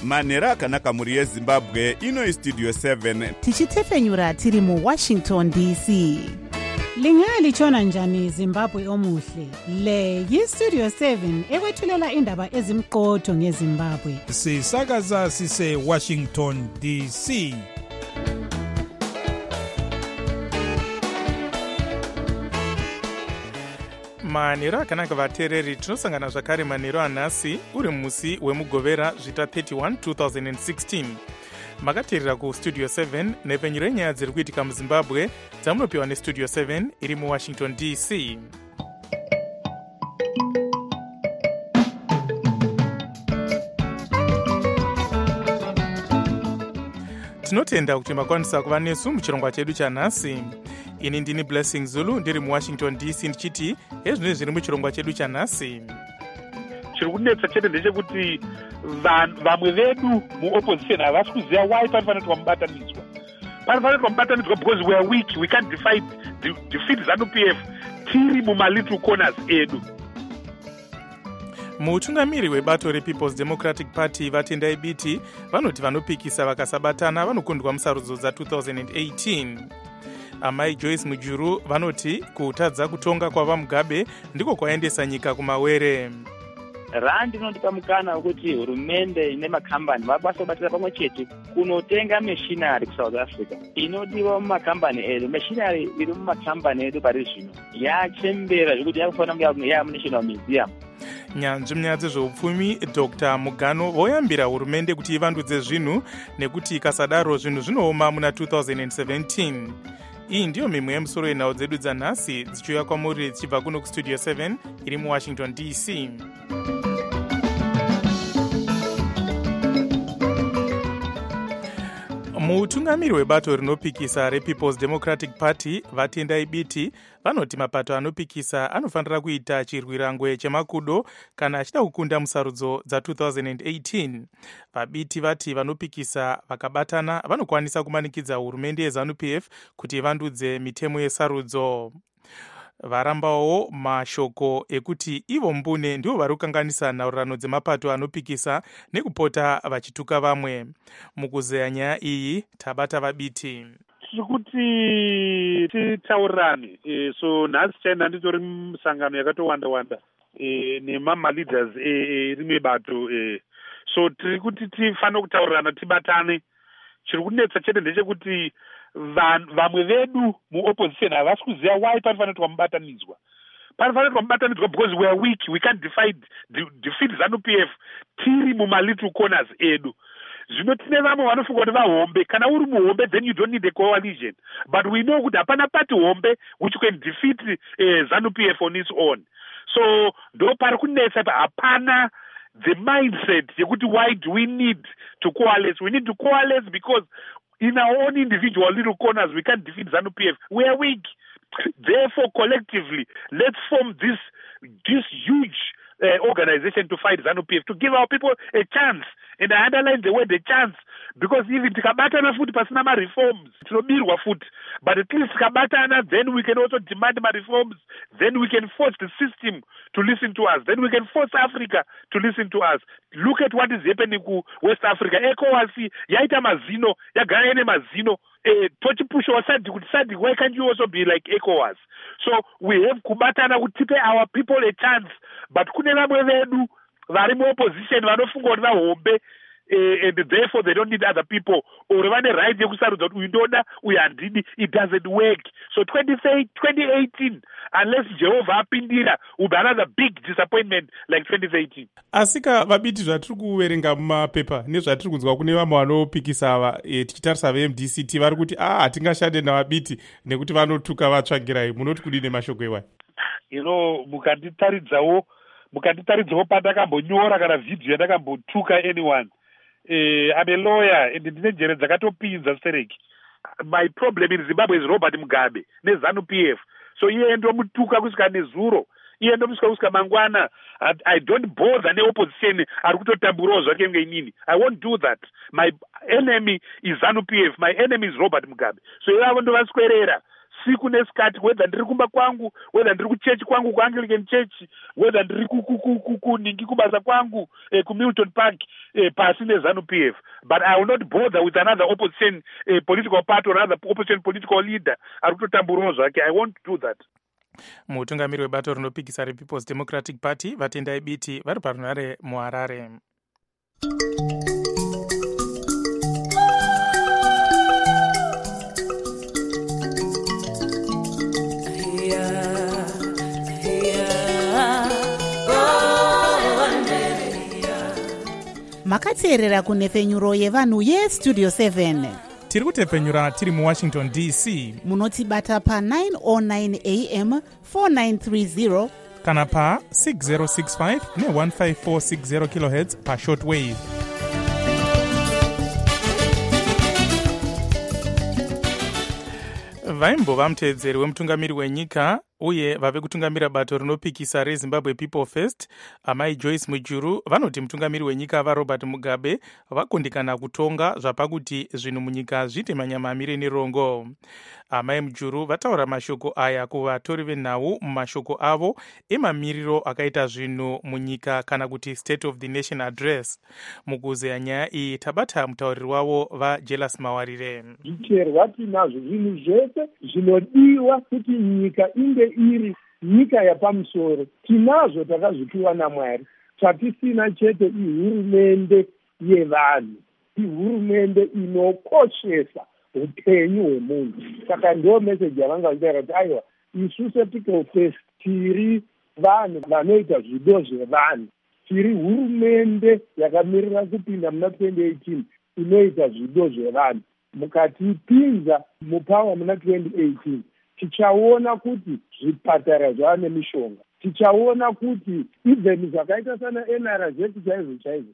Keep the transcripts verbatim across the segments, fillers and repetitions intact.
manhero akanaka mhuri yezimbabwe. Ino istudio seven tichitefenyura tiri muwashington D C. Lingalitshona njani Zimbabwe omuhle? Le yistudio seven ekwethulela indaba ezimqotho ngeZimbabwe. Sisakaza sise Washington D C. manhero akanaka vateereri, tinosangana zvakare manhero anhasi uri musi wemugovera zvita thirty-one two thousand sixteen. makateerera kustudio seven nepfenyuro yenyaya dziri kuitika muzimbabwe dzamunopiwa nestudio seven iri muwashington D C. tinotenda kuti makwanisa kuva nesu muchirongwa chedu chanhasi. ini ndini Blessing Zulu ndiri muwashington D C ndichiti hezvino zviri muchirongwa chedu chanhasi. chiri kunetsa chete ndechekuti vamwe vedu muopposition havasi kuziva why panofanirwa mubatanidzwa. Panofanirwa mubatanidzwa because we are weak, we can't defeat, defeat ZANU P F tiri mumalittle corners edu. mutungamiri webato rePeople's Democratic Party vatendai biti vanoti vanopikisa vakasabatana vanokundwa musarudzo dza two thousand eighteen. amai Joyce Mujuru vanoti kutadza kutonga kwava Mugabe ndiko kwaendesa nyika kumawere. randi inotipa mukana wekuti hurumende ine makambani vakwanisa kubatira pamwe chete kunotenga meshinari kuSouth Africa inodiwa mumakambani edu. Meshinari iri mumakambani edu pari zvino yachembera zvekuti yakufanira kunge yamunational museum. nyanzvi munyaya dzezveupfumi Dr Mugano voyambira hurumende kuti ivandudze zvinhu nekuti ikasadaro zvinhu zvinooma muna two thousand seventeen. iyi ndiyo mimwe yemusoro yenhau dzedu dzanhasi dzichiuya kwamuri dzichibva kuno kustudio seven iri muwashington D C. mutungamiri webato rinopikisa rePeople's Democratic Party vatendai biti vanoti mapato anopikisa anofanira kuita chirwirangwe chemakudo kana achida kukunda musarudzo dza two thousand eighteen. vabiti vati vanopikisa vakabatana vanokwanisa kumanikidza hurumende yeZANU P F kuti ivandudze mitemo yesarudzo. varambawo mashoko ekuti ivo mbune ndivo vari kukanganisa nhaurirano dzemapato anopikisa nekupota vachituka vamwe. mukuzeya nyaya iyi tabata vabiti tiri kuti titaurirane. e, so nhasi chaina nditori musangano yakatowanda wanda e, nemama leaders rimwe e, bato e. so tiri kuti tifanira kutaurirana tibatane. chiri kunetsa chete ndechekuti vamwe vedu muopposition havasi kuziva why panofanirwa mubatanidzwa. Panofanirwa mubatanidzwa because we are weak, we can't defeat, defeat ZANU P F tiri mumalittle corners edu. zvino tine vamwe vanofunga kuti vahombe. Kana uri muhombe then you don't need a coalition, but we know kuti hapana party hombe which can defeat uh, ZANU P F on its own. So ndo pari kunetsa hapana the mindset yekuti why do we need to coalesce. We need to coalesce because in our own individual little corners we can't defeat ZANU P F. We are weak. Therefore, collectively, let's form this this huge uh, organization to fight ZANU P F, to give our people a chance. And I underline the word a chance, because even tikabatana futi pasina ma reforms tinobirwa futi, but at least tikabatana, then we can also demand ma reforms, then we can force the system to listen to us, then we can force Africa to listen to us. Look at what is happening to West Africa. ECOWAS yaita mazino, yagara ine mazino. Uh, tochipusha wasadi kuti sadi, why can't you also be like ECOWAS? So we have kubatana kuti tipe our people a chance, but kune vamwe vedu vari muopposition vanofunga kuti vahombe uh, and therefore they don't need other people, or vane right yekusarudza kuti uyu ndoda uyu handidi. It doesn't work. So twenty eighteen, unless Jehovah apindira, will be another big disappointment like twenty eighteen. asika vabiti zvatiri kuverenga mumapepa nezvatiri kunzwa kune vamwe vanopikisa ava e, tichitarisa ve M D C T vari kuti ah hatingashande navabiti nekuti vanotuka vatsvagirai. munoti kudini mashoko ewa? you know mukanditaridzawo mukanditaridzawo pandakambonyora kana vhidhiyo yandakambotuka anyone. eh, I'm a lawyer and ndine njere dzakatopinza stereki. My problem in Zimbabwe is Robert Mugabe neZANU P F. So iye ndomutuka kusika nezuro, iye ndomutuka kusika mangwana. I don't bother neopposition ari kutotamburawo zvake ngenini. I won't do that. My enemy is ZANU P F, my enemy is Robert Mugabe. So ivavo ndovaswerera. usiku nesikati, whether ndiri kumba kwangu, whether ndiri kuchechi kwangu kuAnglican Church, whether ndiri kuningi kubasa kwangu eh, kuMilton Park eh, pasi neZANU P F. But I will not bother with another opposition eh, political party or another opposition political leader ari kutotamburawo zvake. I won't do that. Mutungamiri webato rinopikisa rePeople's Democratic Party vatendai biti vari parunhare muHarare. makateerera kunhefenyuro yevanhu yestudio seven. Tiri kutefenyura tiri muWashington D C. Munotibata pa nine oh nine a m four nine three zero kana pa six zero six five ne one five four six zero kilohertz pa shortwave. Vaimbova muteedzeri wemutungamiri wenyika uye vave kutungamira bato rinopikisa reZimbabwe People First, amai Joyce Mujuru, vanoti mutungamiri wenyika vaRobert Mugabe vakundikana kutonga zvapakuti zvinhu munyika zviite manyama amire nerongo. Amai Mujuru vataura mashoko aya kuvatori venhau mumashoko avo emamiriro akaita zvinhu munyika kana kuti State of the Nation Address. Mukuzeya nyaya iyi tabata mutauriri wavo vaJelas Mawarire. Zvicherwa tinazvo zvinhu zvese zvinodiwa kuti nyika inge iri nyika yapamusoro. Tinazvo takazvipiwa naMwari. Chatisina chete ihurumende yevanhu, ihurumende inokoshesa upenyu hwemunhu. Saka ndiyo meseji yavanga vachitaura kuti aiwa, isu People First tiri vanhu vanoita zvido zvevanhu, tiri hurumende yakamirira kupinda muna twenty eighteen inoita zvido zvevanhu. Mukatipinza mupawa muna twenty eighteen tichaona kuti zvipatara zvava nemishonga, tichaona kuti even zvakaita sana N R Z chaizvo chaizvo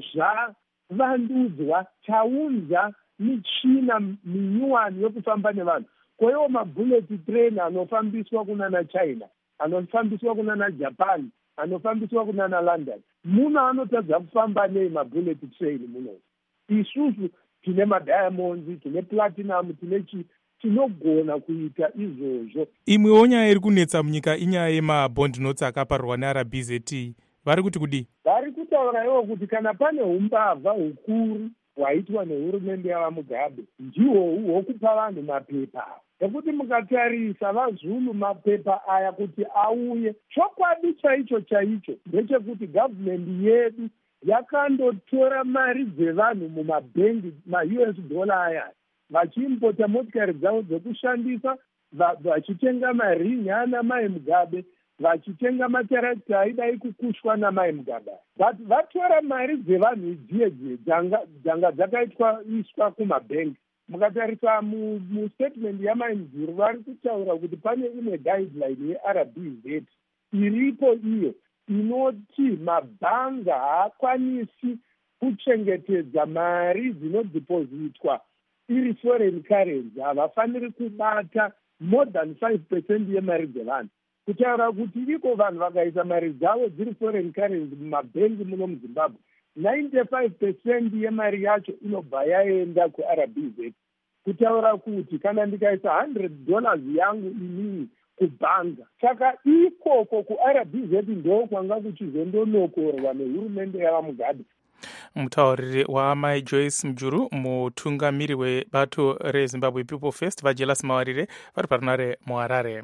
zvavandudzwa, taunza michina minyuwani yokufamba nevanhu. Kwaiwo mabullet train anofambiswa kunana China, anofambiswa kunana Japan, anofambiswa kunana London, muno anotadza kufamba nei mabullet train muno? Isusu tine madiamonds, tine platinum, tine chi tinogona kuita izvozvo. Imwewo nyaya iri kunetsa munyika inyaya yemabond notes akaparwa neR B Z T. Vari kuti kudi? Vari kutaura ivo kuti kana pane umbavha hukuru hwaitwa nehurumende yavaMugabe ndihwo hwokupa vanhu mapepa. Nekuti mukatarisa vaZulu mapepa aya kuti auye, chokwadi chaicho chaicho ndechekuti gavhumendi yedu yakandotora mari dzevanhu mumabhengi, ma-U S dollar aya, vachiimpota motikari dzavo dzekushandisa, vachitenga maringi ana Mai Mugabe, vachitenga matarakita aidai kukushwa naMai Mugabe. But vatora mari dzevanhu idziye dzanga dzakaitwa iswa kumabhengi. Mukatarisa mustatement yaMai Mujuru vari kutaura kuti pane imwe guideline yeR B Z iripo iyo inoti mabhanga haakwanisi kuchengetedza mari dzinodhipozitwa iri foreign currency, havafaniri kubata more than five percent yemari dzevanhu. Kutaura kuti iko vanhu vakaisa mari dzavo dziri foreign currency mumabhengi muno muZimbabwe, ninety-five percent yemari yacho inobva yaenda kuR B Z. Kutaura kuti kana ndikaisa one hundred dollars yangu inini kubhanga, saka ikoko kuR B Z ndo kwanga kuchizondonokorwa nehurumende yavaMugabe. Mutauriri waamai Joyce Mujuru, mutungamiri webato reZimbabwe People First, vaJelas Mawarire vari parunhare muHarare.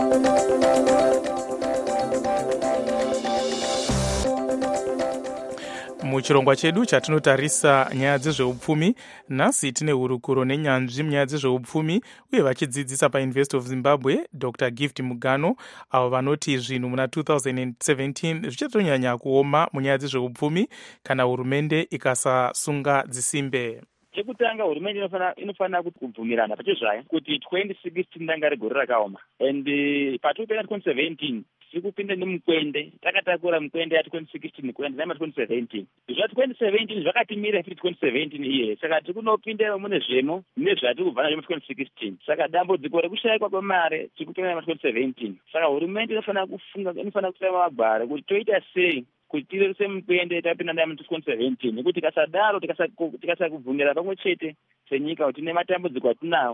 Muchirongwa chedu chatinotarisa nyaya dzezveupfumi, nhasi tine hurukuro nenyanzvi munyaya dzezveupfumi uye vachidzidzisa paUniversity of Zimbabwe Doctor Gift Mugano, avo vanoti zvinhu muna two thousand seventeen zvichatonyanya kuoma munyaya dzezveupfumi kana hurumende ikasasunga dzisimbe. Chekutanga, hurumende inofanira inofanira kuti kubvumirana pachezvayo kuti twenty sixteen ndanga rigore rakaoma, and patopera twenty seventeen sikupinda nemukwende, takatakura mukwende ya twenty sixteen kuenda nema twenty seventeen. Zva twenty seventeen zvakatimira futi twenty seventeen iye, saka tikunopinda mune zvemo nezvati kubvana nema twenty sixteen. Saka dambudziko rekushayikwa kwemare tikupinda nema twenty seventeen. Saka hurumende inofanira kufunga, inofanira kusema magwara kuti toita sei kuti tirese mukwende tapinda nayo twenty seventeen, nekuti tikasadaro tikasakubvumira pamwe chete senyika kuti tine matambudziko atinawo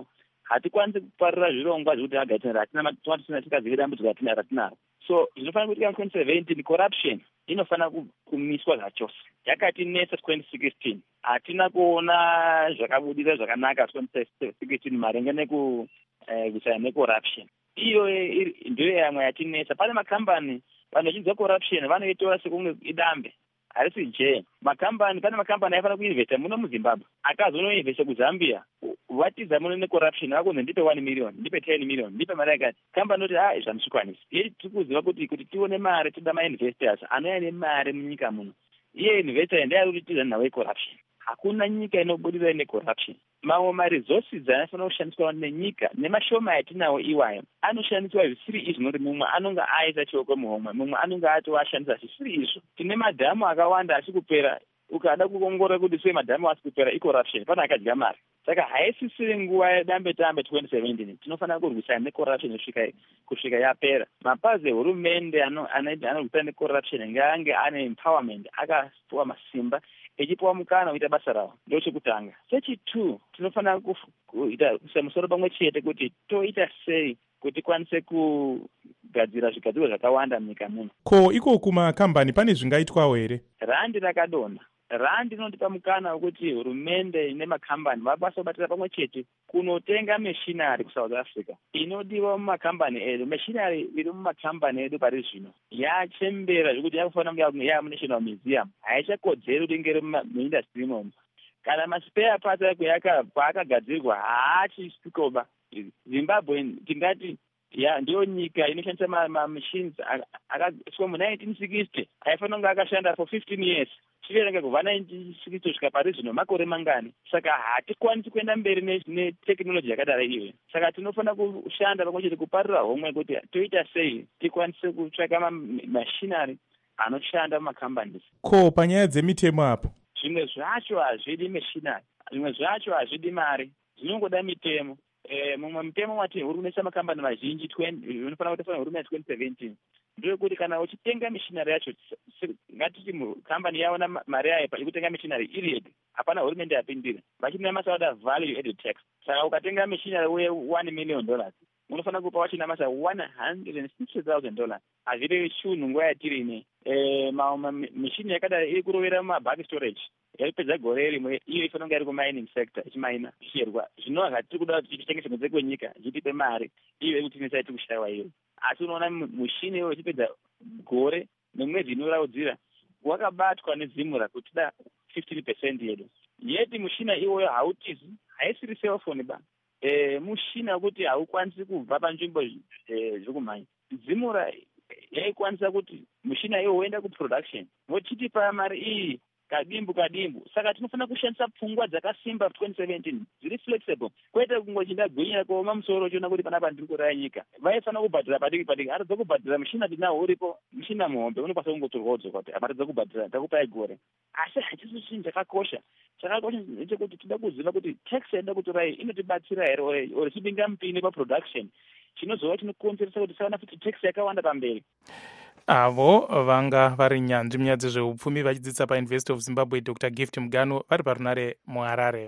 hatikwanisi kuparira zvirongwa zvekuti agaitira hatina tisina tikazive dambudziko ratina ratinaro. So zvinofanira kuitika mu twenty seventeen corruption inofanira kumiswa zvachose. Yakatinetsa twenty sixteen hatina kuona zvakabudira zvakanaka twenty sixteen maringe neku kusaya necorruption. Iyo ndiyo yamwe yatinetsa. Pane makambani vanochinzwa corruption vanoitora sekunge idambe harisi je. Makambani pane makambani aifanira kuinvesta muno muZimbabwe akazonoinvesta kuZambia vatiza muno necorruption vakonzi ndipe one million ndipe ten million ndipe mari yakati. Kambani noti ha zvamusikwanisi. Iye tikuziva kuti kuti tione mari toda mainvestors anouya nemari munyika muno. Iye investor ndiye ari kuti tiza nawo corruption. Hakuna nyika inobudira necorruption. Mamwe maresources anofanira kushandiswa nenyika nemashoma yatinawo iwayo anoshandiswa zvisiri izvo noti mumwe anonge aita chioko muhomwe mumwe anonge atoashandisa zvisiri izvo. Tine madhamu akawanda asi kupera ukada kuongorora kuti sei madhamu asi kupera icorruption pane akadya mari. Saka haisisiri nguva yedambe tambe twenty seventeen tinofanira kurwisana necorruption kusvika kusvika yapera. Mapazi ehurumende anorwisana necorruption ngaange ane empowerment akapiwa masimba echipiwa mukana kuita basa rawo ndochekutanga. Chechitatu tinofanira kuita kusamusoro pamwe chete kuti toita sei kuti kwanise kugadzira zvigadzirwa zvakawanda munyika muno. Ko iko kumakambani pane zvingaitwawo here? Randi rakadonha. Randi inotipa mukana wekuti hurumende nemakambani vakwanisa kubatira pamwe chete kunotenga meshinari kuSouth Africa inodiwa mumakambani edu. Meshinari iri mumakambani edu pari zvino yachembera zvekuti yakufanira kunge yamunational museum haichakodzeri kuti ingere muindustry imomo. Kana maspare parts ako yakabva akagadzirwa haachisvikoba. Zimbabwe tingati ya ndiyo nyika inoshandisa mamachines akaiswa mu nineteen sixty aifanira kunge akashanda for fifteen years. Chiverenga kubva nineteen sixty kusvika pari zvino makore mangani. Saka hatikwanisi kuenda mberi netekinoloji yakadaro iyoyo. Saka tinofanira kushanda pamwe chete kuparira homwe kuti toita sei tikwanise kutsvaka mashinari anoshanda mumakambani. Ko panyaya dzemitemo apo zvimwe zvacho hazvidi meshinari, zvimwe zvacho hazvidi mari, zvinongoda mitemo. Eh, mumwe mutemo wati hurumende makambani mazhinji unofanira kuti hurumende twenty seventeen ndeyekuti kana uchitenga mishinari yacho ngatiti kambani yaona mari yayo yekutenga mishinari iri yega hapana hurumende yapindira vachina masauda value added tax. Saka ukatenga mishinari we one million dollars unofanira kupa wachina masa one hundred sixty thousand dollars. Hazviri shunhu nguva yatiri ine. Eh, mishini yakadaro iri kurovera mumabag storage yapedza gore rimwe iyo ifanira kunge iri kumining sector ichimaina zvicherwa zvinova zvatiri kuda kuti tichitengesa kunze kwenyika zvitipe mari iyo yekutinesa iti kushayiwa iyo. Asi unoona mushini iwo ichipedza gore nemwedzi inoraudzira wakabatwa nezimura kuti da fifteen percent yedu yeti mushina iwoyo hautizi haisiri cellphone ba. Eh, mushina kuti haukwanisi kubva panzvimbo zvokumhanya. Zimura yaikwanisa kuti mushina iwo uenda kuproduction vochitipa mari iyi kadimbu kadimbu. Saka tinofanira kushandisa pfungwa dzakasimba twenty seventeen dziri flexible kwete kungochinda gwinya kuoma musoro chiona kuti panapa ndiri kuraya nyika. Vaifanira kubhadhira padiki padiki. Atadza kubhadhira mushina tinawo uripo mushina muhombe unokwanisa kungotorwa wodzoka kuti apatadza kubhadhira takupai gore. Asi hachisi chinhu chakakosha. Chakakosha ndechekuti tinoda kuziva kuti tax yaida kutorai inotibatsira here ore chibinga mupini paproduction chinozova chinokonzeresa kuti tisaona futi tax yakawanda pamberi. Avo vanga vari nyanzvi munyaya dzezveupfumi vachidzidzisa paUniversity of Zimbabwe Doctor Gift Mugano vari parunare muHarare.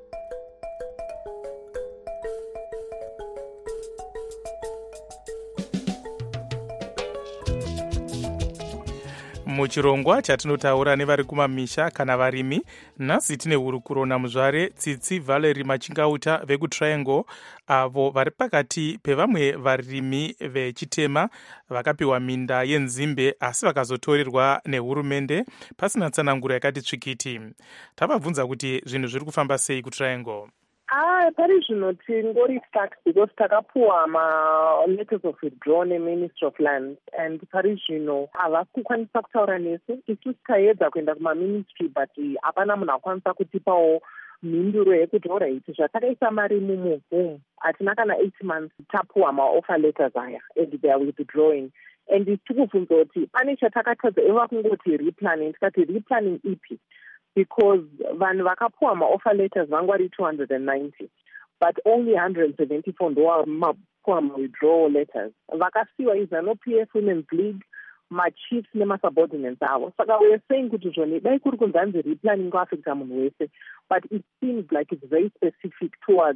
Muchirongwa chatinotaura nevari kumamisha kana varimi, nhasi tine hurukuro naMuzvare Tsitsi Valerie Machingauta vekuTriangle, avo vari pakati pevamwe varimi vechitema vakapiwa minda yenzimbe asi vakazotorerwa nehurumende pasina tsananguro yakati tsvikiti. Tavabvunza kuti zvinhu zviri kufamba sei kuTriangle. Ah, pari zvino tingori stuck because takapuwa ma-letters of withdrawal neMinistry of Lands and pari zvino havasi kukwanisa kutaura nesu. Isu tikaedza kuenda kumaministry but hapana munhu akwanisa kutipawo mhinduro yekuti alright zvatakaisa mari mumuhum hatina kana eight months tapuwa ma-offer letters aya and they are withdrawing. And tikubvunza kuti pane chatakatadza eva kungoti replanning, tikati replanning ipi? Because vanhu vakapuwa ma-offer letters vangwari two hundred ninety but only one hundred seventy-four ndo mapuwa ma-withdrawal letters. Vakasiwa iZANU-P F, Women's League, ma-chiefs nema-subordinates avo. Saka we are saying kuti zvoni dai kuri kunzanzi replanning kuafekta munhu wese, but it seems like it's very specific towards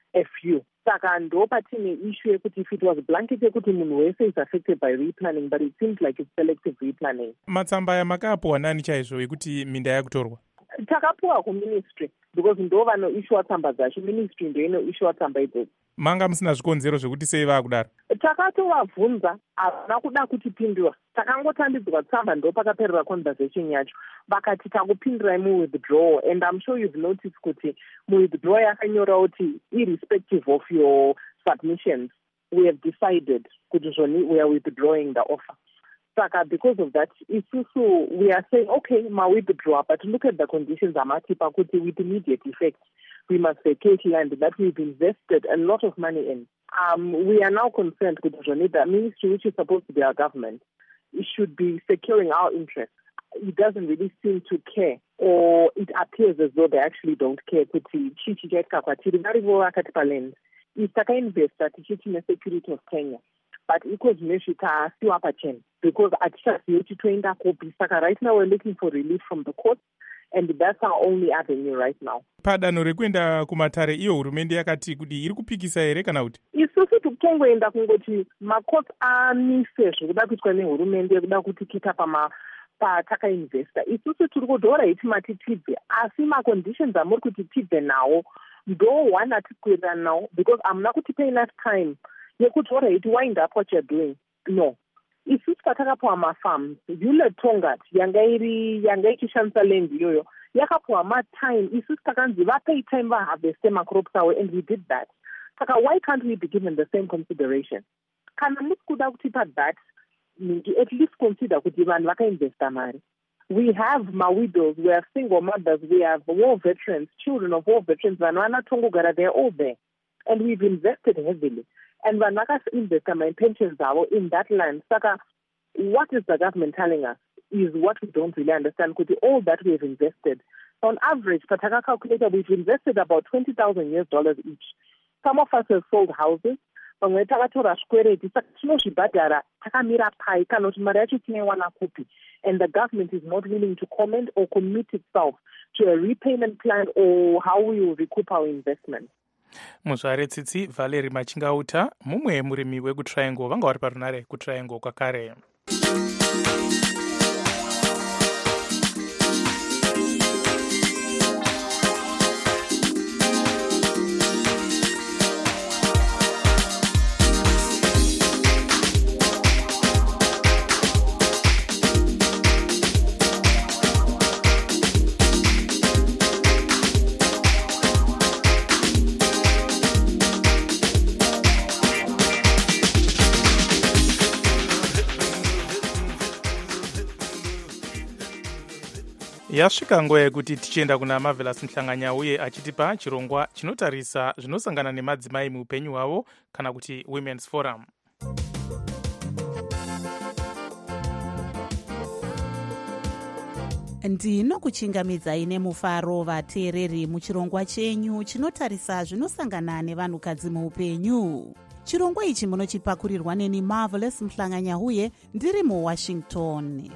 a few. Saka ndo patine issue yekuti if it was blanket yekuti munhu wese is affected by replanning, but it seems like it's selective replanning. Matsamba aya makapuwa nani chaizvo ekuti minda yakutorwa? Takapuwa kuministry because ndo vanoishuwa tsamba dzacho. Ministry ndo inoishuwa tsamba idzodzo. Manga musina zvikonzero zvekuti sei vaakudaro? Takatovabvunza havana kuda kutipindura. Takangotambidzwa tsamba ndo pakaperera conversation yacho. Vakati takupindurai mu-withdraw, and I'm sure you've noticed kuti mu-withdraw yakanyora kuti irrespective of your submissions, we have decided kuti zvoni we are withdrawing the offer. Saka because of that, isusu we are saying, okay, ma withdraw, but look at the conditions amatipa kuti with immediate effect. We must vacate land that we've invested a lot of money in. Um, we are now concerned with the ministry, which is supposed to be our government. It should be securing our interests. It doesn't really seem to care, or it appears as though they actually don't care. Kuti chichijetka kwatiri vari vovakatipa land. Itaka investor tichichine security of Kenya. But equals meshita siwa pacheni because atichazivi kuti toenda kopi. Saka right now we're looking for relief from the courts. And that's our only avenue right now. Padanho rekuenda kumatare iyo hurumende yakati kuti iri kupikisa here kana kuti? Isusu tikungoenda kungoti macourts amise zvekuda kuitwa nehurumende kuda kutikita pama patakainvesta. Isusu tiri kudhora iti mati tibve, asi maconditions amuri kuti tibve nawo ndo one atikwira nawo because amuna kutipa enough time yekudhora iti wind up what you're doing. No. Isusu patakapuwa mafarms, Yule Tongat, yanga iri, yanga ichishandisa land iyoyo, yakapuwa ma-time, isusu takanzi vapei time vaharveste macrops awo, and we did that. Saka, why can't we be given the same consideration? Kana musikuda kutipa that, at least consider kuti vanhu vakainvesta mari. We have ma-widows, we have single mothers, we have war veterans, children of war veterans, vanhu vanatongogara, they're all there. And we've invested heavily. And when Nagas invest my pensions are in that land, Saka, what is the government telling us is what we don't really understand. Could be all that we've invested. On average, Pataka calculator, we've invested about twenty thousand U S dollars each. Some of us have sold houses. And the government is not willing to comment or commit itself to a repayment plan or how we will recoup our investment. Muzvare Tsitsi Valeri Machingauta, mumwe murimi wekuTriangle, vanga vari parunare kuTriangle kwakare. Yasvika nguva yekuti tichienda kuna Marvelous Mhlanganya uye achitipa chirongwa chinotarisa zvinosangana nemadzimai muupenyu hwavo kana kuti Women's Forum. Ndinokuchingamidzai nemufaro vateereri muchirongwa chenyu chinotarisa zvinosangana nevanhukadzi muupenyu. Chirongwa ichi munochipakurirwa neni Marvelous Mhlanganya uye ndiri muWashington.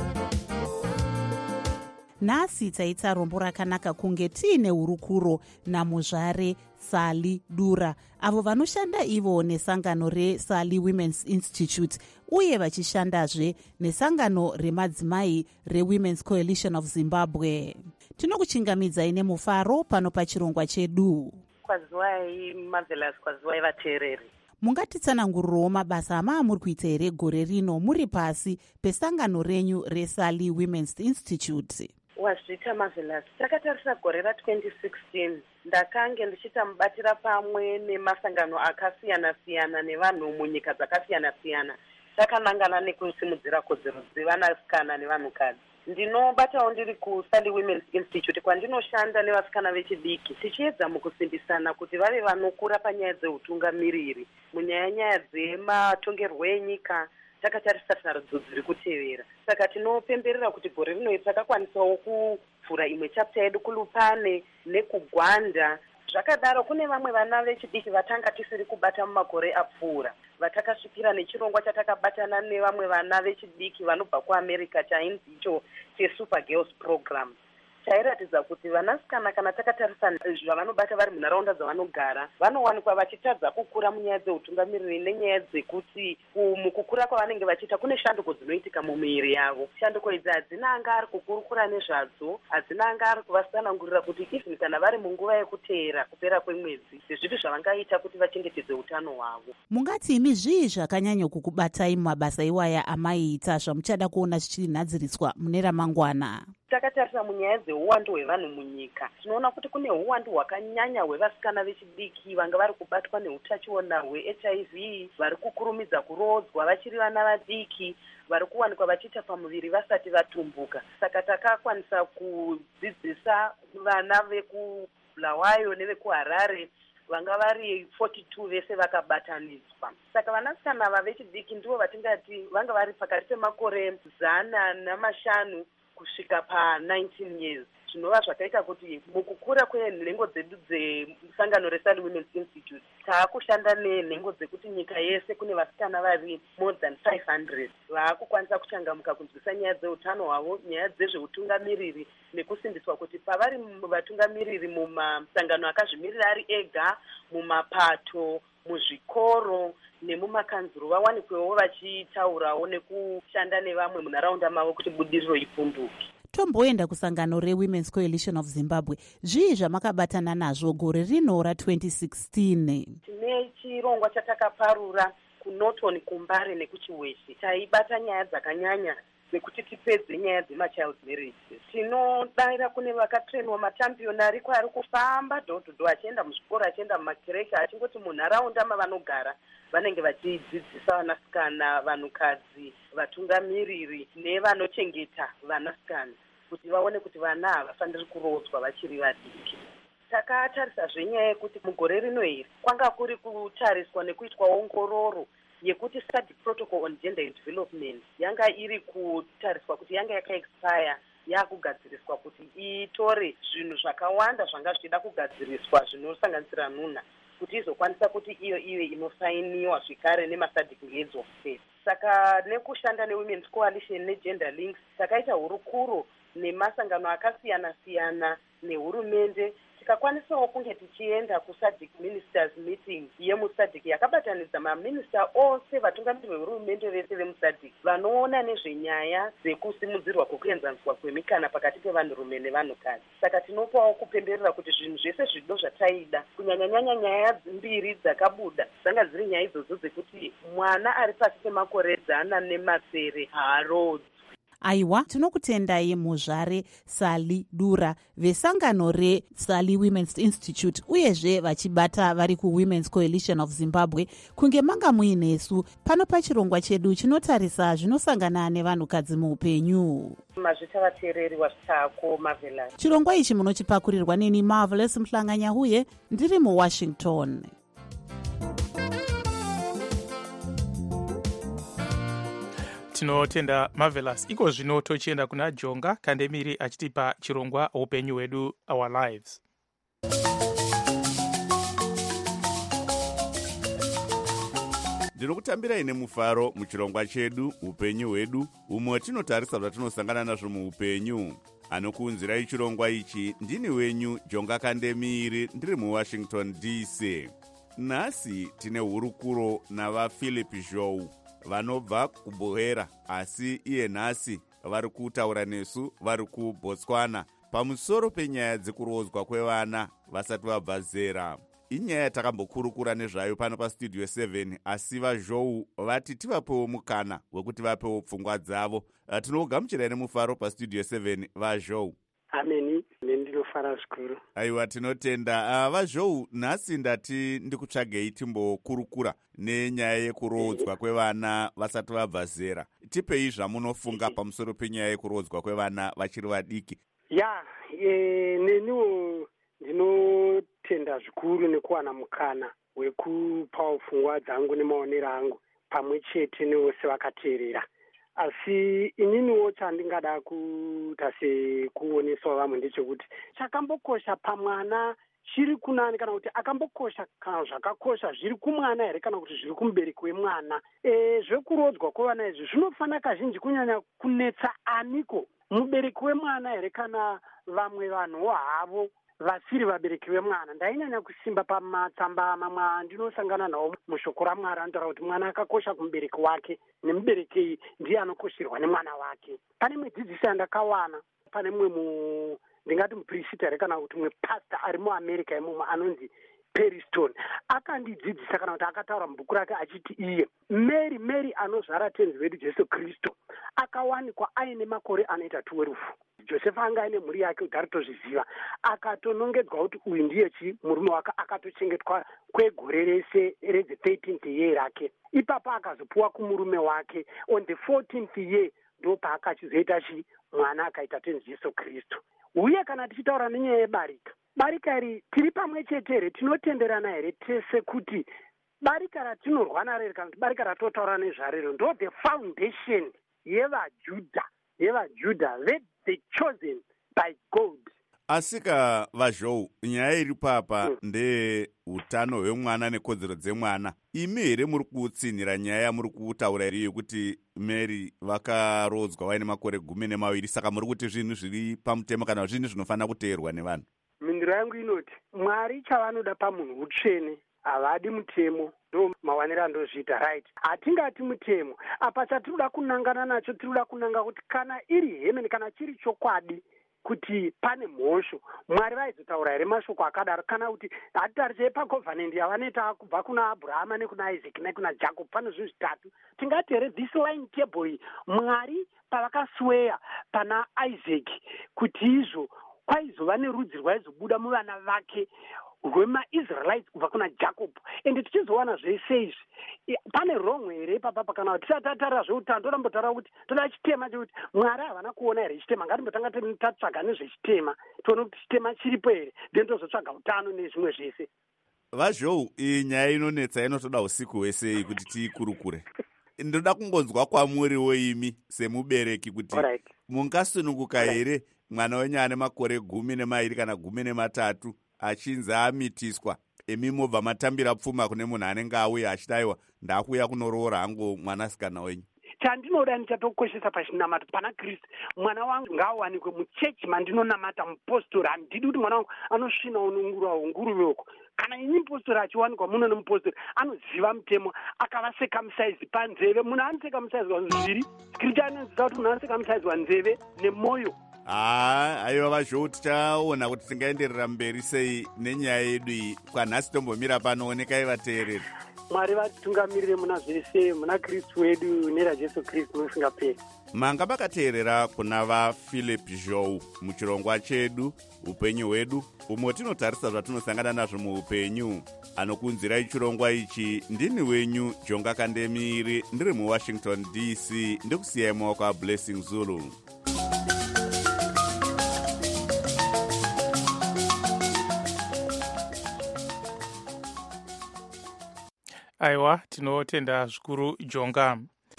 Nhasi taita rombo rakanaka kunge tiine hurukuro namuzvare Sally Dura, avo vanoshanda ivo nesangano reSally Women's Institute uye vachishandazve nesangano remadzimai reWomen's Coalition of Zimbabwe. Tinokuchingamidzai nemufaro pano pachirongwa chedu. Kwaziwai Marvelous, kwaziwai vateereri. Mungatitsanangurirewo mabasa amaamuri kuita here gore rino muri pasi pesangano renyu reSally Women's Institute? Wazvita Marvelous, takatarisa gore ra twenty sixteen ndakange ndichita mubatira pamwe nemasangano akasiyana-siyana nevanhu munyika dzakasiyana-siyana takanangana nekusimudzira kodzero dzevanasikana nevanhukadzi. Ndinobatawo ndiri kuSally Women's Institute kwandinoshanda nevasikana vechidiki tichiedza mukusimbisana kuti vave vanokura panyaya dzeutungamiriri munyaya nyaya dzematongerwo enyika takatarisa sarudzo dziri kutevera. Saka tinopemberera kuti gore rino takakwanisawo kuvhura imwe chapter yedu kuLupane nekugwanda. Zvakadaro kune vamwe vana vechidiki vatanga tisiri kubata mumakore apfuura vatakasvikira nechirongwa chatakabatana nevamwe vana vechidiki vanobva kuAmerica chainzi icho cheSuper Girls Program. chairatidza kuti vanasikana kana takatarisa zvavanobata vari munharaunda dzavanogara vanowanikwa vachitadza kukura munyaya dzeutungamiriri nenyaya dzekuti mukukura kwavanenge vachiita kune shanduko dzinoitika mumiviri yavo. Shanduko idzi hadzina anga ari kukurukura nezvadzo, hadzina anga ari kuvasanangurira kuti even kana vari munguva yekuteera kupera kwemwedzi zvezvipi zvavangaita kuti vachengetedze utano hwavo. Mungati imi zvii zvakanyanya kukubatai mumabasa iwaya amaiita zvamuchada kuona zvichinhadziriswa mune ramangwana? Takatarisa munyaya dzeuwandu hwevanhu munyika, tinoona kuti kune uwandu hwakanyanya hwevasikana vechidiki vanga vari kubatwa neutachiona hwe-H I V, vari kukurumidza kurodzwa vachiri vana vadiki, vari kuwanikwa vachiita pamuviri vasati vatumbuka. Saka takakwanisa kudzidzisa vana vekubulawayo nevekuharare vanga vari forty-two vese vakabatanidzwa. Saka vanasikana ava vechidiki ndivo vatingati vanga vari pakati pemakore zana namashanu kusvika pa-nineteen years. Zvinova zvakaita kuti mukukura kwenhengo dzedu dzesangano reSally Women's Institute taakushanda nenhengo dzekuti nyika yese kune vasikana vari more than five hundred vaakukwanisa kuchangamuka kunzwisa nyaya dzeutano hwavo, nyaya dzezveutungamiriri nekusimbiswa kuti pavari vatungamiriri mumasangano akazvimirira ari ega, mumapato, muzvikoro nemumakanzuro vawanikwewo vachitaurawo nekushanda nevamwe munharaunda mavo kuti budiriro ipunduke. Tomboenda kusangano reWomen's Coalition of Zimbabwe, zvii zvamakabatana nazvo gore rino ra-twenty sixteen? Tine chirongwa chatakaparura kuNorton, kuMbare nekuChiwesi. Taibata nyaya dzakanyanya dzekuti tipedze nyaya dzemachild marriage. Tinodaira kune vakatrenwa matampioni ariko ari kufamba dhodhodho achienda muzvikoro, achienda mumakereke, achingoti munharaunda mavanogara vanenge vachidzidzisa vanasikana, vanhukadzi, vatungamiriri nevanochengeta vanasikana kuti vaone kuti vana havafaniri kurodzwa vachiri vadiki. Takatarisa zvenyaya yekuti mugore rino iri kwanga kuri kutariswa nekuitwa ongororo yekuti SADC Protocol on Gender and Development yanga iri kutariswa kuti yanga yakaexpire, yakugadziriswa kuti itore zvinhu zvakawanda zvanga zvichida kugadziriswa zvinosanganisira nhunha kuti izokwanisa kuti iyo ive inosainiwa zvekare nemaSADC Heads of State. Saka nekushanda neWomen's Coalition neGender Links takaita hurukuro nemasangano akasiyana-siyana nehurumende, tikakwanisawo kunge tichienda kuSADC Ministers Meeting yemuSADC yakabatanidza maminista ose vatungamiriri vehurumende vese vemuSADC vanoona nezvenyaya dzekusimudzirwa kwekuenzaniswa kwemikana pakati pevanhurume nevanhukadzi. Saka tinopawo kupemberera kuti zvinhu zvese zvido zvataida, kunyanya-nyanya nyaya mbiri dzakabuda dzanga dziri nyaya idzodzo dzekuti mwana ari pasi pemakore zana nemasere haarodzwi. Aiwa, tinokutendai muzvare Sally Dura vesangano reSally Women's Institute uyezve vachibata vari kuWomen's Coalition of Zimbabwe kunge manga muinesu pano pachirongwa chedu chinotarisa zvinosangana nevanhukadzi muupenyu. Mazvita vateereri wasvitako Marvelous. Chirongwa ichi munochipakurirwa neni Marvelous Mhlanganyahuye ndiri muWashington. Tinotenda Marvelous. Iko zvino tochienda kuna Jonga Kandemiri achitipa chirongwa upenyu hwedu, Our Lives. Ndinokutambirai nemufaro muchirongwa chedu upenyu hwedu, umwe tinotarisa zvatinosangana nazvo muupenyu. Anokuunzirai chirongwa ichi ndini wenyu Jonga Kandemiri ndiri muWashington D C. Nhasi tine hurukuro navaPhilip Zhou vanobva kuBohera, asi iye nhasi vari kutaura nesu vari kuBotswana pamusoro penyaya dzekurodzwa kwevana vasati vabva zera. Inyaya yatakambokurukura nezvayo pano pastudio seven, asi vaZhou vati tivapewo mukana wekuti vapewo pfungwa dzavo. Tinogamuchirai nemufaro pastudio seven vaZhou. Ameni, ndinofara zvikuru. Aiwa, tinotenda. Uh, vaZhou, nhasi ndati ndikutsvagei timbokurukura nenyaya yekurodzwa kwevana vasati vabva zera. Tipei zvamunofunga pamusoro penyaya yekurodzwa kwevana vachiri vadiki. Ya, e, neniwo ndinotenda zvikuru nekuwana mukana wekupawo pfungwa dzangu nemaonero angu pamwe chete nevose vakateerera. Asi ininiwo chandingada kuita sekuoneswa vamwe ndechekuti chakambokosha pamwana chiri kunani kana kuti akambokosha kana zvakakosha zviri kumwana here kana kuti zviri kumubereki wemwana. E, zvekurodzwa kwevana izvi zvinofana kazhinji kunyanya kunetsa aniko, mubereki wemwana here kana vamwe vanhu havo vasiri vabereki vemwana. Ndainyanya kusimba pamatsamba mamwe andinosangana nawo mushoko raMwari anotaura kuti mwana akakosha kumubereki wake, nemubereki ndiye anokosherwa nemwana wake. Pane mudzidzisi andakawana, pane mumwe mu ndingati mupristari kana kuti mumwe pasta ari muAmerica imomo anonzi Perry Stone, akandidzidzisa kana kuti akataura mubhuku rake achiti iye Mary Mary anozvara tenzi wedu Jesu Kristu akawanikwa aine makore anoita twelve. Josefa anga aine mhuri yake kuti aritozviziva, akatonongedzwa kuti uyu ndiye chi murume wake, akatochengetwa kwegore rese redze thirteenth year rake. Ipapo akazopuwa kumurume wake on the fourteenth year, ndo paakachizoita chi mwana akaita tenzi Jesu Kristu. Uye kana tichitaura nenyaya yebarika, barika iri tiri pamwe chete here, tinotenderana here tese kuti barika ratinorwa naro iri kana kuti barika ratotaura nezvarero ndo the foundation yevajudha, yevajudha the, the chosen by God. Asika vazhou, nyaya iri papa mm. ndeutano hwemwana nekodzero dzemwana. Imi here muri kutsinhira nyaya yamuri kutaura iri yekuti Mary vakarodzwa vaine makore gumi nemaviri, saka muri kuti zvinhu zviri pamutemo kana zvinhu zvinofanira kuteerwa nevanhu? Mindiro yangu inoti Mwari chavanoda pamunhu utsvene, havadi mutemo. Ndo mawanira andozviita, right? Hatingati mutemo. Apa chatinoda kunangana nacho, tinoda kunanga kuti kana iri hemeni, kana chiri chokwadi kuti pane mhosho, Mwari vaizotaura here mashoko akadaro? Kana kuti hatitarisei pacovenant yavanoita kubva kuna Abrahama nekuna Isaac nekuna Jacob, pane zvinhu zvitatu. Tingati here this line table iyi, Mwari pavakasweya pana Isaac kuti izvo kwaizova nerudzi rwaizobuda muvana vake rwemaIsraelites kubva kuna Jacob. Ende tichizowana zvese izvi, pane wrong here papapa? Kana kuti tisati tatarira zveutano torambotaura kuti toda chitema chekuti Mwari havana kuona here chitema, ngatimbotanga tatsvaga nezvechitema tione kuti chitema chiripo here, then tozotsvaga utano nezvimwe zvese. Vazhou, iyi nyaya inonetsa, inotoda usiku hwese kuti tiikurukure. Ndoda kungonzwa kwamuriwo imi semubereki kuti right, mungasununguka here mwana wenyu ane makore gumi nemairi kana gumi nematatu achinzi amitiswa, emi mobva matambira pfuma kune munhu anenge auya achidaiwa ndakuya kunoroora hangu mwanasikana wenyu? Chandinoda ndichatokoshesa pachinamato pana Kristu, mwana wangu ngaawanikwe muchechi mandinonamata, mupostori. Handidi kuti mwana wangu anosvina unongura unguruveko. Kana ini mupostori achiwanikwa muno nemupostori anoziva mutemo, akavasekamusaizi panzeve. Munhu anosekamusaizwa zviri, Scripture anonzisa kuti munhu anosekamusaizwa nzeve nemwoyo. Ah, aiwa vazhou, tichaona kuti tingaenderera mberi sei nenyaya yedu iyi. Kwanhasi tombomira panoonekai vateereri. Mwari vatitungamirire muna zvese, muna Kristu wedu neraJesu Kristu musingaperi. Manga makateerera kuna vaPhilip Zhou muchirongwa chedu upenyu hwedu, umwe tinotarisa zvatinosangana nazvo muupenyu. Anokunzirai chirongwa ichi ndini wenyu Jonga Kandemiri, ndiri muWashington D C, ndikusiyai maoko aBlessing Zulu. Aiwa, tinotenda zvikuru Jonga.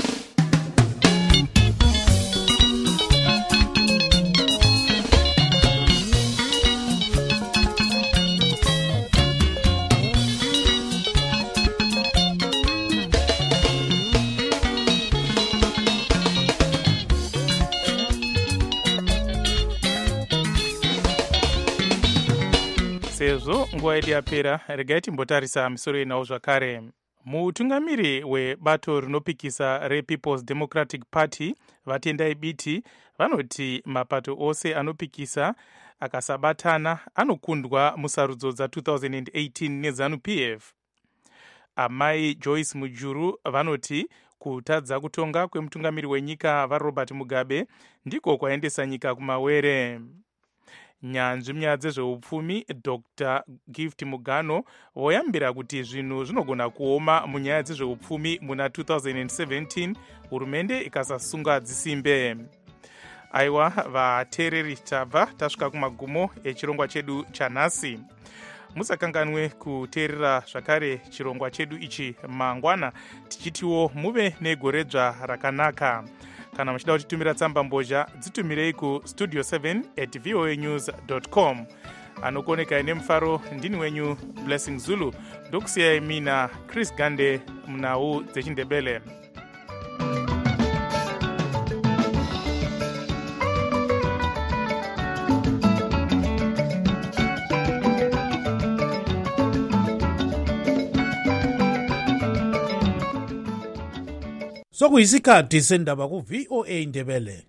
Sezvo nguva yedu yapera, regai timbotarisa misoro inawo zvakare. Mutungamiri webato rinopikisa rePeople's Democratic Party vatendai biti vanoti mapato ose anopikisa akasabatana anokundwa musarudzo dza two thousand eighteen neZANU P F. Amai Joyce Mujuru vanoti kutadza kutonga kwemutungamiri wenyika vaRobert Mugabe ndiko kwaendesa nyika kumawere. Nyanzvi munyaya dzezveupfumi Doctor Gift Mugano voyambira kuti zvinhu zvinogona kuoma munyaya dzezveupfumi muna two thousand seventeen hurumende ikasasunga dzisimbe. Aiwa vateereri, tabva tasvika kumagumo echirongwa chedu chanhasi. Musakanganwe kuteerera zvakare chirongwa chedu ichi mangwana, tichitiwo muve negoredzva rakanaka. Kana muchida kutitumira tsamba mbozha dzitumirei ku studio seven at voa news dot com. Anokoneka nemufaro ndini wenyu Blessing Zulu, ndokusiyai mina Chris Gande munhau dzechindebele. sokuyisikhathi sendaba ku-V O A Ndebele.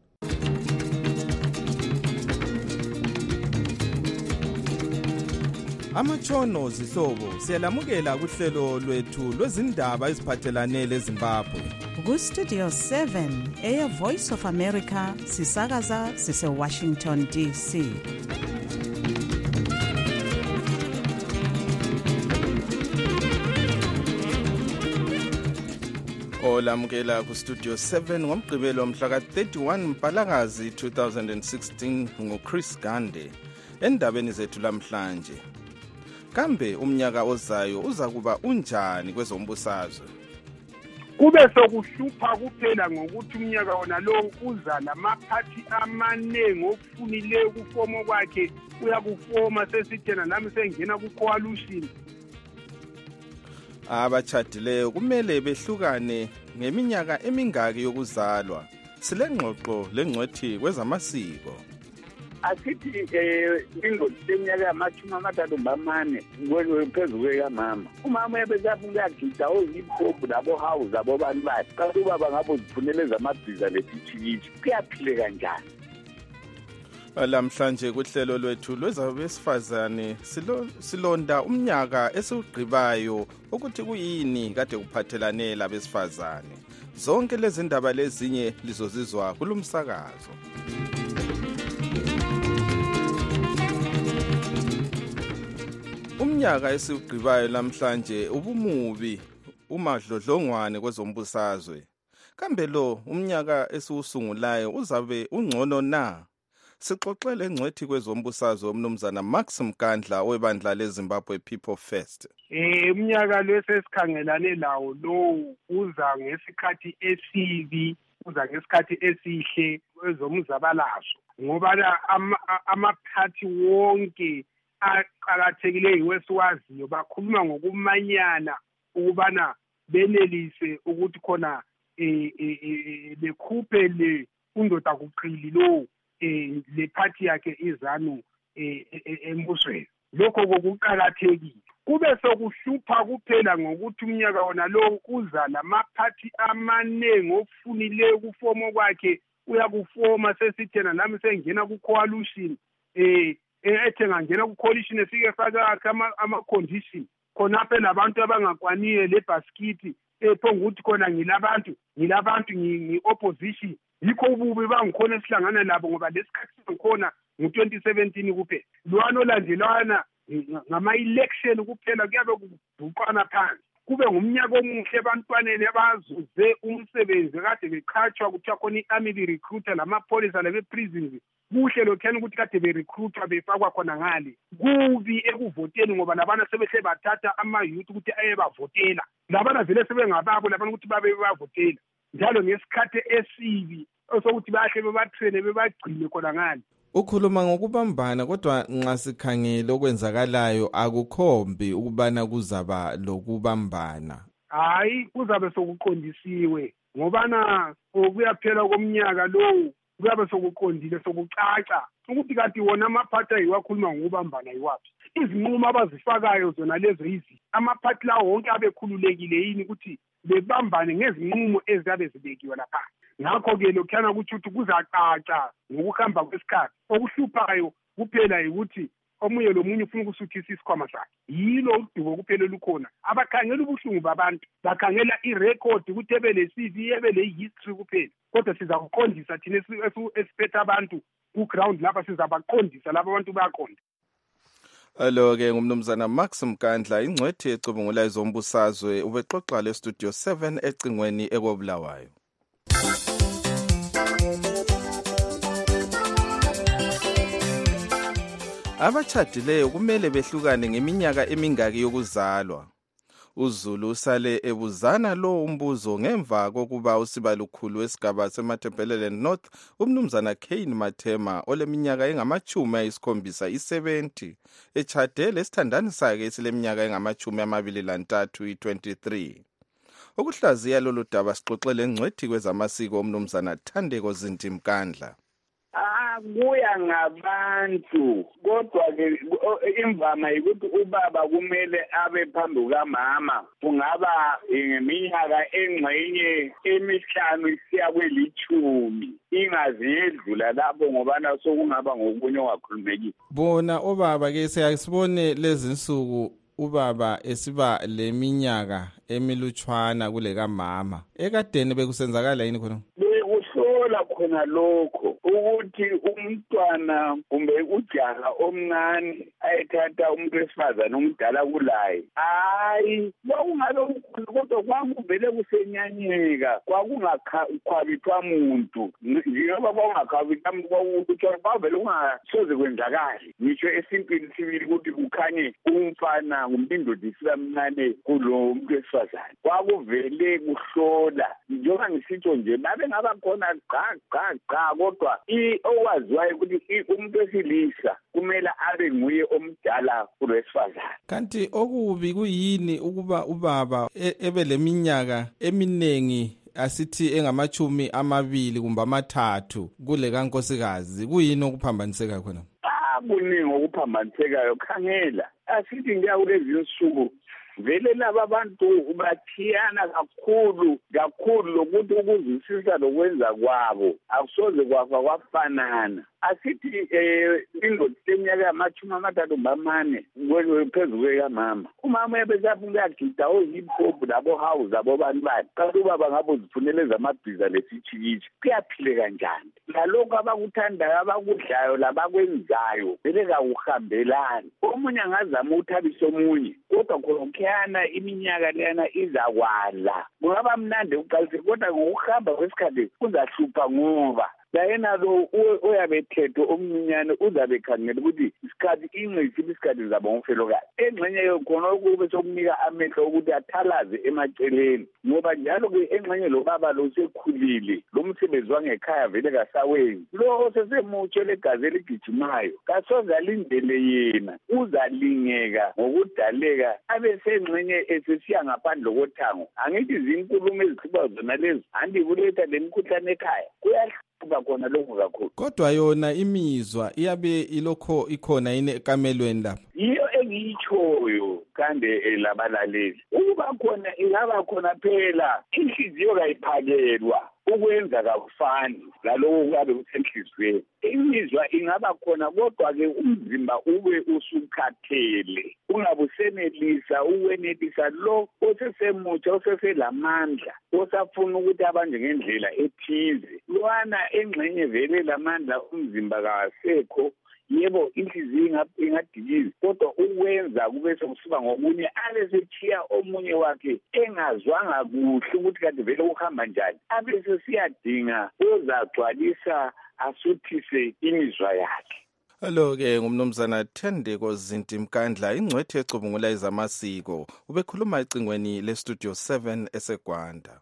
Amatshono zihlobo siyalamukela kuhlelo lwethu lwezindaba eziphathelane leZimbabwe. Ku-Studio seven eya Voice of America sisakaza sise Washington D C. Olamukela ku-Studio seven ngomgqibelo mhla ka-thirty-one Mpalakazi two thousand sixteen nguChris Gande. Endabeni zethu lamhlanje, kambe umnyaka ozayo uza kuba unjani kwezombusazwe? Kube sokuhlupha kuphela ngokuthi umnyaka wona lo uza lamaphathi amaningi okufunileyo kufomo kwakhe uyakufoma sesithena nami sengena ku-coalition. Abachadileyo kumele behlukane ngeminyaka emingaki yokuzalwa. Silengxoxo lengcwethi kwezamasiko. Asithi eh ingozi leminyaka yamachumi amathathu bamane phezu kwekamama. Umama ebezafuna ukugida oziphobu labo house abo bantu bakhe. Kanti ubaba ngabo zifunele zamabhiza letichikichi. Kuyaphile kanjani? Lamhlanje kuhlelo lwethu lwezabesifazane silonda umnyaka esiwugqibayo ukuthi kuyini kade kuphathelane labesifazane. Zonke lezi ndaba lezinye lizozizwa kulumsakazo. Umnyaka esiwugqibayo namhlanje ubumubi umadlodlongwane kwezombusazwe. Kambe lo umnyaka esiwusungulayo uzabe ungcono na? Sixoxele ngcwethi kwezombusazwe umnumzana Max Mkandla webandla leZimbabwe People First. Eh umnyaka lesesikhangelane lawo lo uza ngesikhathi esibi, uza ngesikhathi esihle kwezomzabalazo. Ngoba amaphathi wonke aqhakathekileyo wesiwaziyo bakhuluma ngokumanyana ukubana benelise ukuthi khona eh bekhuphe le undoda kuqili lo eh le party yakhe izanu embusweni. Lokho kokuqhakathekile. Kube sokuhlupha kuphela ngokuthi umnyaka wona lo uza lamaphathi amaningi okufunileyo kufomo kwakhe uyakufoma sesithena nami sengena ku-coalition eh ethe ngangena ku-coalition efike faka ama-condition khonaphe labantu abangakwaniye le baskiti ephonga ukuthi khona ngilabantu ngilabantu ngi-opposition. Yikho ububi bangikhona esihlangana labo ngoba lesikhathi sangikhona ngo-twenty seventeen kuphela. Lwana olandelwana ngama-election kuphela kuyabe kubhuqwana phansi. Kube ngumnyaka omuhle ebantwaneni abazuze umsebenzi kade beqhatshwa kuthiwa khona i-army be-recruiter lamapholisa labe-prisons. Kuhle lokhuyana ukuthi kade be-recruiter befakwa khona ngale. Kubi ekuvoteni ngoba labana sebehle bathatha ama-youth ukuthi aye bavotela. Labana vele sebengababo labana ukuthi babe bavotela. Njalo ngesikhathi esibi osokuthi bahle bebatrene bebagcine khona ngale. Ukhuluma ngokubambana kodwa nxa sikhangele okwenzakalayo akukhombi ukubana kuzaba lokubambana. Hayi kuzabe sokuqondisiwe ngobana okuyaphela komnyaka lo kuyabe sokuqondile sokucaca ukuthi kanti wona amaphathi ayiwakhuluma ngokubambana yiwaphi. Izinqumo abazifakayo zona lezo izi amaphathi lawo wonke abekhululekile yini ukuthi bebambane ngezinqumo eziyabe zibekiwe lapha. Ngakho-ke lokhuyana ukuthi ukuthi kuzacaca ngokuhamba kwesikhathi. Okuhluphayo kuphela ukuthi omunye lomunye ufuna ukusuthisa isikhwama sakhe. Yilo udubo kuphela lukhona. Abakhangela ubuhlungu babantu bakhangela irecord ukuthi ebe le C V ebe le history kuphela. Kodwa siza kuqondisa thina esiphethe abantu ku-ground lapha sizabaqondisa lapha abantu bayaqonda. Alo-ke ngumnumzana Max Mkandla ingcwethi ecubungula izombusazwe ubexoxa le-Studio seven ecingweni ekobulawayo. Abachadileyo kumele behlukane ngeminyaka emingaki yokuzalwa. uZulu usale ebuzana lo umbuzo ngemva kokuba usibalukhulu wesigaba seMatabeleland North umnumzana Kane Mathema oleminyaka engamachumi ayisikhombisa i-seventy echade lesithandani sakhe esileminyaka engamachumi amabili lantathu i-twenty-three. Ukuhlaziya lolu daba sixoxele ngcwethi kwezamasiko umnumzana Thandeko Zinti Mkandla. akuya ngabantu kodwa-ke imvama yikuthi ubaba kumele abe phambi kukamama kungaba ngeminyaka engxenye emihlanu isiya kwelithumi ingazi yedlula lapho ngobana sokungaba ngokunye ongakhulumekile. Bona obaba-ke siyasibone lezi nsuku ubaba esiba leminyaka emilutshwana kule kamama. Ekadeni bekusenzakala yini khona? Bekuhlola khona lokho ukuthi umntwana kumbe ujaha omncane ayethatha umuntu wesifazane omdala kulaye. Hayi, kwakungabe kukhulu kodwa kwakuvele kusenyanyeka, kwakungakhwabithwa muntu. Njengoba kwakungakhwabithwa muntu kwakukuthi kwavele kungasoze kwenzakali. Ngisho esimpini sibili ukuthi kukhanye umfana ngumndoda isikamncane kulo muntu wesifazane. Kwakuvele kuhlola. Njengoba ngisitsho nje babe ngaba khona gqa gqa gqa kodwa owaziwayo ukuthi umuntu wesilisa kumele abe nguye omdala kulwesifazane. Kanti okubi kuyini ukuba ubaba ebe leminyaka eminengi asithi engamachumi amabili kumbe amathathu kule kankosikazi? Kuyini okuphambaniseka khona? Ah, kuningi okuphambanisekayo. Khangela asithi ngiya kulezi nsuku vele laba bantu bathiyana kakhulu kakhulu lokuthi ukuzwisisa lokwenza kwabo akusoze kwafa kwafanana. Asithi eh indoda leminyaka yamachumi amathathu bamane phezu kwekamama, umama ebesafuna uyagida oziphophu labo house abo bantu bakhe kanti ubaba ngabo zifunele zamabhiza lesichikichi. Kuyaphile kanjani? Lalokho abakuthandayo abakudlayo labakwenzayo vele kakuhambelani. Omunye angazama uthabisa omunye kodwa khona iminyaka lena izakwala. Kungaba mnandi uqalise kodwa ngokuhamba kwesikhathi kuzahlupha ngoba yena lo oyabethetho omncinyane uzabe khangela ukuthi isikhathi ingcisi isikhathi zabo ngomfelokazi. Engxenye yokhona ukube sokunika amehlo ukuthi athalaze emaceleni ngoba njalo ke engxenye lo baba lo sekhulile lo msebenzi wangekhaya vele kasawenzi. Lo osesemutshe legazi eligijimayo kasoze alindele yena, uzalingeka ngokudaleka abe sengxenye esesiya ngaphandle kothango. Angithi izinkulumo ezikhipha zona lezi andi kuletha lemikhuhlane ekhaya kuya khona lokho kakhulu. Kodwa yona imizwa iyabe ilokho ikhona yini ekamelweni lapha? Iyo engiyitshoyo kande labalaleli ukuba khona ingaba khona phela inhliziyo kayiphakelwa ukwenza kakufani laloko kuyabe kusenhliziyweni. Imizwa ingaba khona kodwa-ke umzimba ube usukhathele ungabusenelisa ukwenelisa lo osesemutsha oseselamandla osafuna ukuthi abanje ngendlela ethize. Lwana engxenye vele lamandla umzimba kasekho. Yebo inhliziyo ingadikiza kodwa ukwenza kube sokusuka ngokunye abesethiya omunye wakhe engazwanga kuhle ukuthi kanti vele ukuhamba njani abe sesiyadinga ozagcwalisa asuthise imizwa yakhe. Alo-ke ngumnumzana Thendeko Zinti Mkandla ingcwethe ecubungula ezamasiko ubekhuluma ecingweni lestudio seven eseGwanda.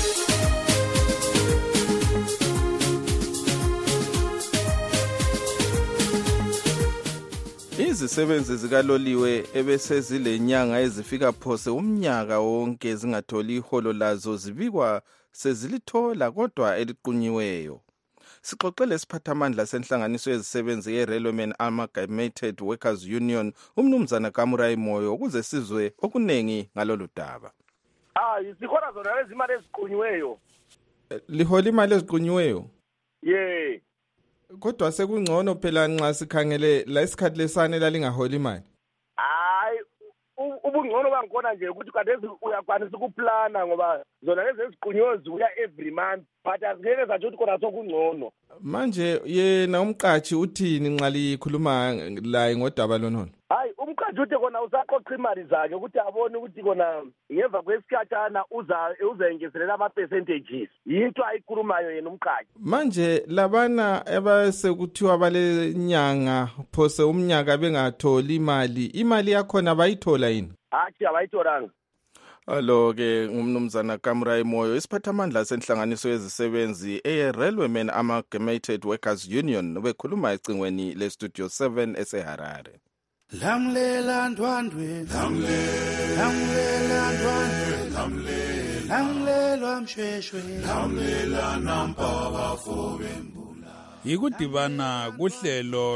Izisebenzi zikaloliwe ebesezilenyanga ezifika phose umnyaka wonke zingatholi iholo lazo zibikwa sezilithola kodwa eliqunyiweyo. Sixoxele isiphathamandla senhlanganiso yezisebenzi ye-Railwaymen Amalgamated Workers Union umnumzana Kamurai Moyo ukuze sizwe okunengi ngalolu daba. Ah, zikhona zona lezi imali eziqunyiweyo. Lihola imali eziqunyiweyo? Yeah. Kodwa sekungcono phela nxa sikhangele la isikhathi lesane lalingaholi imali. Hayi, ubungcono bangikhona nje ukuthi kanti uyakwanisa ukuplana ngoba zona lezi eziqunyiwe zibuya every month but azingeke zathi ukuthi khona sokungcono. Manje yena umqashi uthini nxa likhuluma la ngodaba lonono? Hayi, umqashi uthi khona usaqoqa imali zakhe ukuthi abone ukuthi khona ngemva kwesikhathana uza uzengezelela ama percentages. Yinto ayikhulumayo yena umqashi. Manje labana ebasekuthiwa balenyanga phose umnyaka bengatholi imali, imali yakhona bayithola yini? Hayi, abayitholanga. Alo-ke ngumnumzana Kamurai Moyo isiphathamandla senhlanganiso yezisebenzi eye-Railwaymen Amalgamated Workers Union bekhuluma ecingweni lestudio seven eseHarare. Lamlela ndwandwe lamlela ndwandwe lamlela msheshwe lamlela nampa bafo bembula yikudibana kuhlelo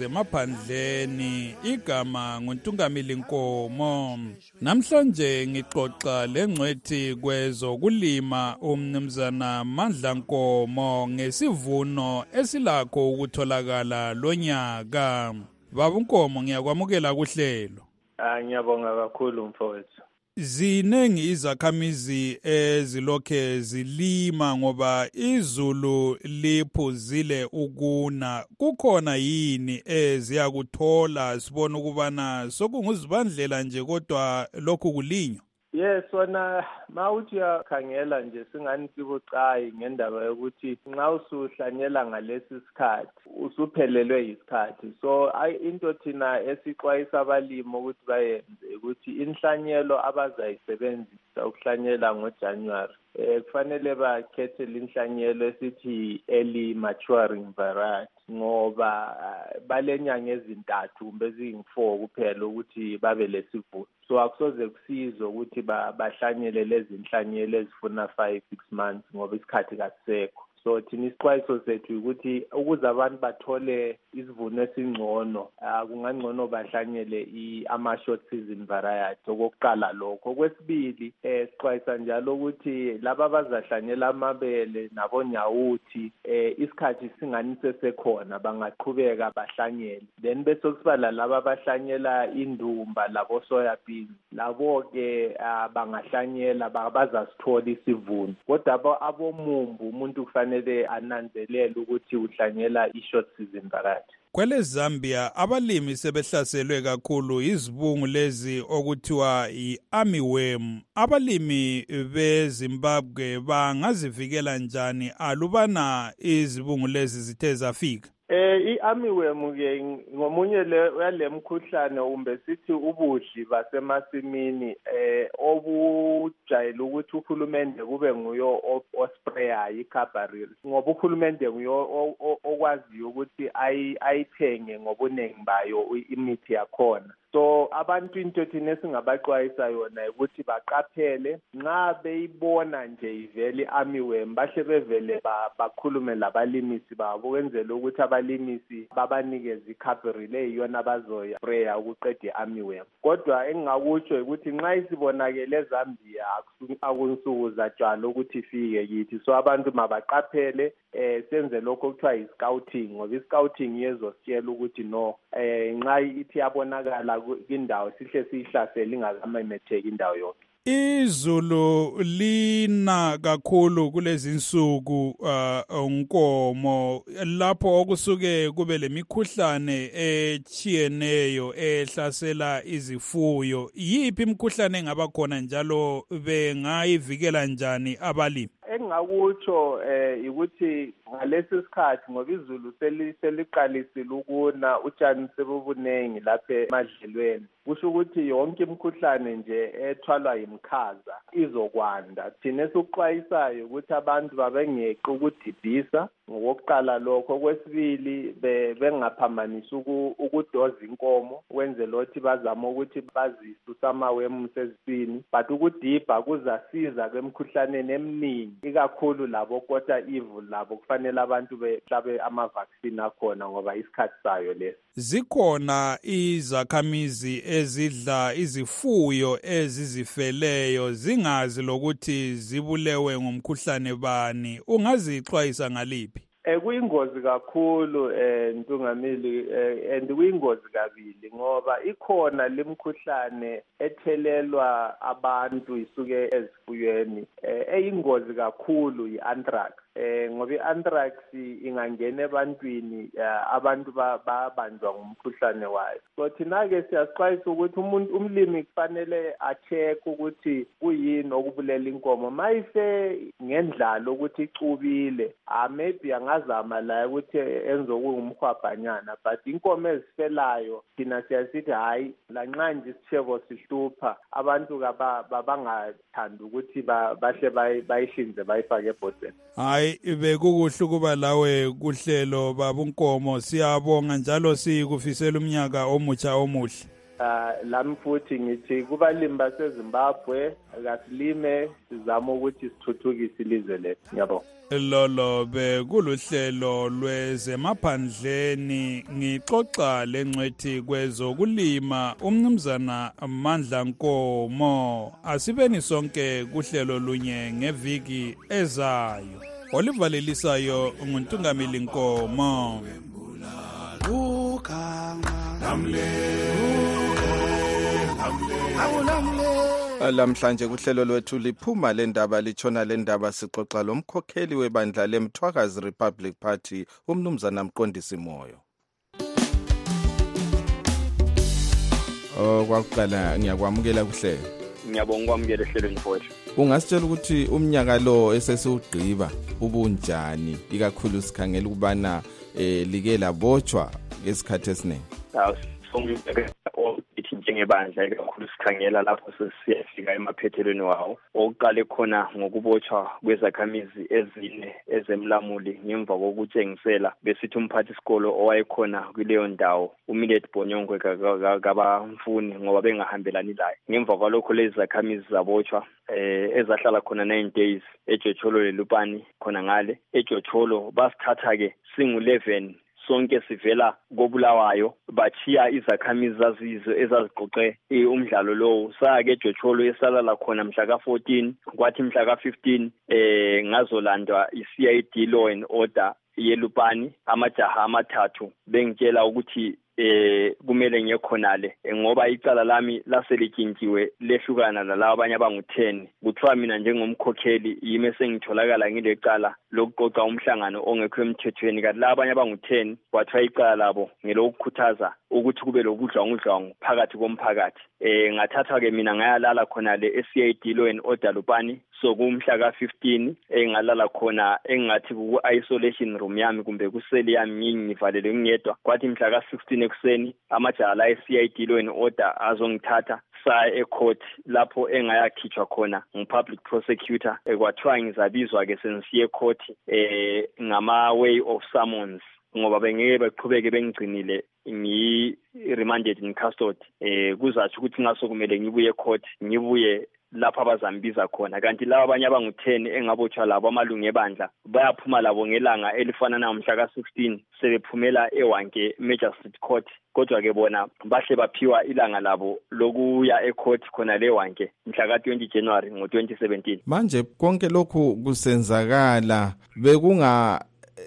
lwezemaphandleni. Igama nguNtungamili Nkomo. Namhlanje ngixoxa lengcwethi kwezokulima umnumzana Mandla Nkomo ngesivuno esilakho ukutholakala lonyaka. Baba Nkomo, ngiyakwamukela kuhlelo. Ah, ngiyabonga kakhulu mfowethu. Zinengi izakhamizi ezilokhe zilima ngoba izulu liphuzile ukuna. Kukhona yini eziyakuthola sibona ukubana sokunguzibandlela nje kodwa lokhu kulinywa? Yes, wona mawuthi uyakhangela nje singani sibucayi ngendaba yokuthi nxa usuhlanyela ngalesi sikhathi usuphelelwe isikhathi. So into thina esixwayisa abalimi ukuthi bayenze ukuthi inhlanyelo abazayisebenzisa ukuhlanyela ngoJanuary eh kufanele bakhethe inhlanyelo esithi early maturing variety ngoba balenyanga ezintathu kumbe ezingu-four kuphela ukuthi babe lesivuno. So akusoze kusize ukuthi bahlanyele lezi inhlanyelo ezifuna five six months ngoba isikhathi kasekho. So thina isixwayiso sethu ukuthi ukuze abantu bathole isivuno esingcono kungangcono bahlanyele ama-short season variety okokuqala lokho. Okwesibili eh sixwayisa njalo ukuthi laba abazahlanyela amabele nabonyawuthi eh isikhathi singani sesekhona bangaqhubeka bahlanyele. Then bese kusibala laba abahlanyela indumba labo soya beans labo ke bangahlanyela bazasithola isivuno. Kodwa abomumbu umuntu kufanele ananzelela ukuthi uhlanyela i-short season variety. Kwele Zambia abalimi sebehlaselwe kakhulu izibungu lezi okuthiwa i-armyworm. Abalimi beZimbabwe bangazivikela njani alubana izibungu lezi zithe zafika? Eh i-armyworm ke ngomunye le yalemkhuhlane umbe sithi ubudli basemasimini eh obujayela ukuthi uhulumende kube nguyo osprayer iCabaril ngoba uhulumende nguyo okwaziyo ukuthi ayithenge ngobunengi bayo imithi yakhona. So abantu into thina esingabaxwayisa yona ukuthi baqaphele nxa beyibona nje ivele i-armyworm bahle bevele bakhulume labalimisi babo kwenzela ukuthi abalimisi babanikeze iCabaril eyiyona bazoyispraya ukuqeda i-armyworm. Kodwa engingakutsho ukuthi nxa isibonakele eZambia akunsuku zatshalo ukuthi ifike kithi. So abantu mabaqaphele eh senze lokho okuthiwa i-scouting ngoba i-scouting yezositshela ukuthi no eh nxa ithi yabonakala indawo sihle siyihlasele ingakamemetheki indawo yonke. Izulu lina kakhulu kulezi insuku uh, Nkomo lapho okusuke kube lemikhuhlane echiyeneyo ehlasela izifuyo. Yiphi imikhuhlane engaba khona njalo bengayivikela njani abalimi? Engingakutsho eh ukuthi ngalesi sikhathi ngoba izulu seliqalisile ukuna utshani sebubunengi lapha emadlelweni kusho ukuthi yonke imikhuhlane nje ethwalwa yimkhaza izokwanda. Thina esikuxwayisayo ukuthi abantu babengeqi ukudibhisa ngokuqala lokho. Okwesibili bengaphambanisi ukudoza inkomo ukwenzela ukuthi bazame ukuthi bazisusa amawemu seziswini, but ukudibha kuzasiza kwemikhuhlaneni eminingi ikakhulu labo kota evil labo kufanele abantu behlabe ama-vaccine akhona ngoba isikhathi sayo lesi. Zikhona izakhamizi ezidla izifuyo ezizifeleyo zingazi lokuthi zibulewe ngumkhuhlane bani, ungazixwayisa ngaliphi? Eh kuyingozi kakhulu eh Ntungamili eh and kuyingozi kabili ngoba ikhona lemkhuhlane ethelelwa abantu isuke ezifuyweni eh eyingozi kakhulu i-anthrax. Eh ngoba i-anthrax ingangena ebantwini abantu babanjwa ngumkhuhlane wayo. So thina ke siyasixwayisa ukuthi umuntu umlimi kufanele acheck ukuthi kuyini okubulela inkomo mayife ngendlalo ukuthi icubile ah maybe angazama la ukuthi enze okungumkhwabhanyana, but inkomo ezifelayo thina siyasithi hayi lanxa nje isishebo sihlupha abantu bangathanda ukuthi bahle bayihlinze bayifake ebhodweni. Hayi bekukuhle ukuba lawe kuhlelo Baba Nkomo, siyabonga njalo sikufisela umnyaka omutsha omuhle. uh, lami futhi ngithi kubalimi baseZimbabwe akasilime sizama ukuthi sithuthukise ilizwe lethu. Ngiyabonga. Lolo bekuluhlelo lwezemaphandleni ngixoxa lengcwethi kwezokulima umnumzana Mandla Nkomo. Asibeni sonke kuhlelo lunye ngeviki ezayo. Olivalelisayo nguNtungamili Nkomo. Lamhlanje kuhlelo lwethu liphuma lendaba lichona lendaba sixoxa lomkhokheli webandla leMthwakazi Republic Party umnumzana Mqondisi Moyo. Oh kwakuqala ngiyakwamukela kuhlelo. Ngiyabonga ukwamukela ehlelweni mfowethu. Ungasitshela ukuthi umnyaka lo esesiugqiba ubunjani ikakhulu sikhangela ukubana eh like labotshwa ngesikhathi esiningi. Ithi njengebandla ikakhulu sikhangela lapho sesiyafika emaphethelweni wawo. Okuqale khona ngokubotshwa kwezakhamizi ezine ezemlamuli ngemva kokutshengisela besithi umphathi isikolo owayekhona kuleyo ndawo uMilet Bonyongwe kabamfuni ngoba bengahambelani laye. Ngemva kwalokho lezi zakhamizi zabotshwa eh ezahlala khona nine days eJocholo leLupani khona ngale eJocholo basithatha ke singu eleven sonke sivela kobulawayo bachiya izakhamizi zazizo ezaziqoqe umdlalo lowo sake eJocholo esalala khona mhla ka fourteen kwathi mhla ka fifteen eh ngazolandwa iC I D law and order yeLupani amajaha amathathu bengitshela ukuthi eh kumele ngiyekhonale ngoba icala lami laselikintiwe lehlukana nalabo abanye abangu ten kuthiwa mina njengomkhokheli yime sengitholakala ngile cala lokuqoqa umhlangano ongekho emthethweni kanti labo abanye abangu ten kwathiwa icala labo ngelokukhuthaza ukuthi kube lokudlwangudlwangu phakathi komphakathi. Eh ngathathwa ke mina ngayalala khona le C I D law and order Lupani so kumhla ka fifteen engalala khona engathi ku isolation room yami kumbe kuseli yami ngivalele ngiyedwa kwathi mhla ka sixteen ekuseni amajala e C I D law and order azongithatha sa ecourt lapho engayakhitshwa khona ngu-public prosecutor ekwathiwa ngizabizwa ke senisiye court eh ngama way of summons ngoba bengeke beqhubeke bengigcinile ngi remanded in custody eh kuzathi ukuthi ngaso kumele ngibuye court ngibuye lapha abazambiza khona kanti laba abanye abangu ten engabotshwa labo amalungu ebandla bayaphuma labo ngelanga elifana namhla ka sixteen sebephumela ewanke Magistrate Court kodwa ke bona bahle baphiwa ilanga labo lokuya ecourt khona lewanke mhla ka twenty January ngo twenty seventeen. Manje konke lokhu kusenzakala bekunga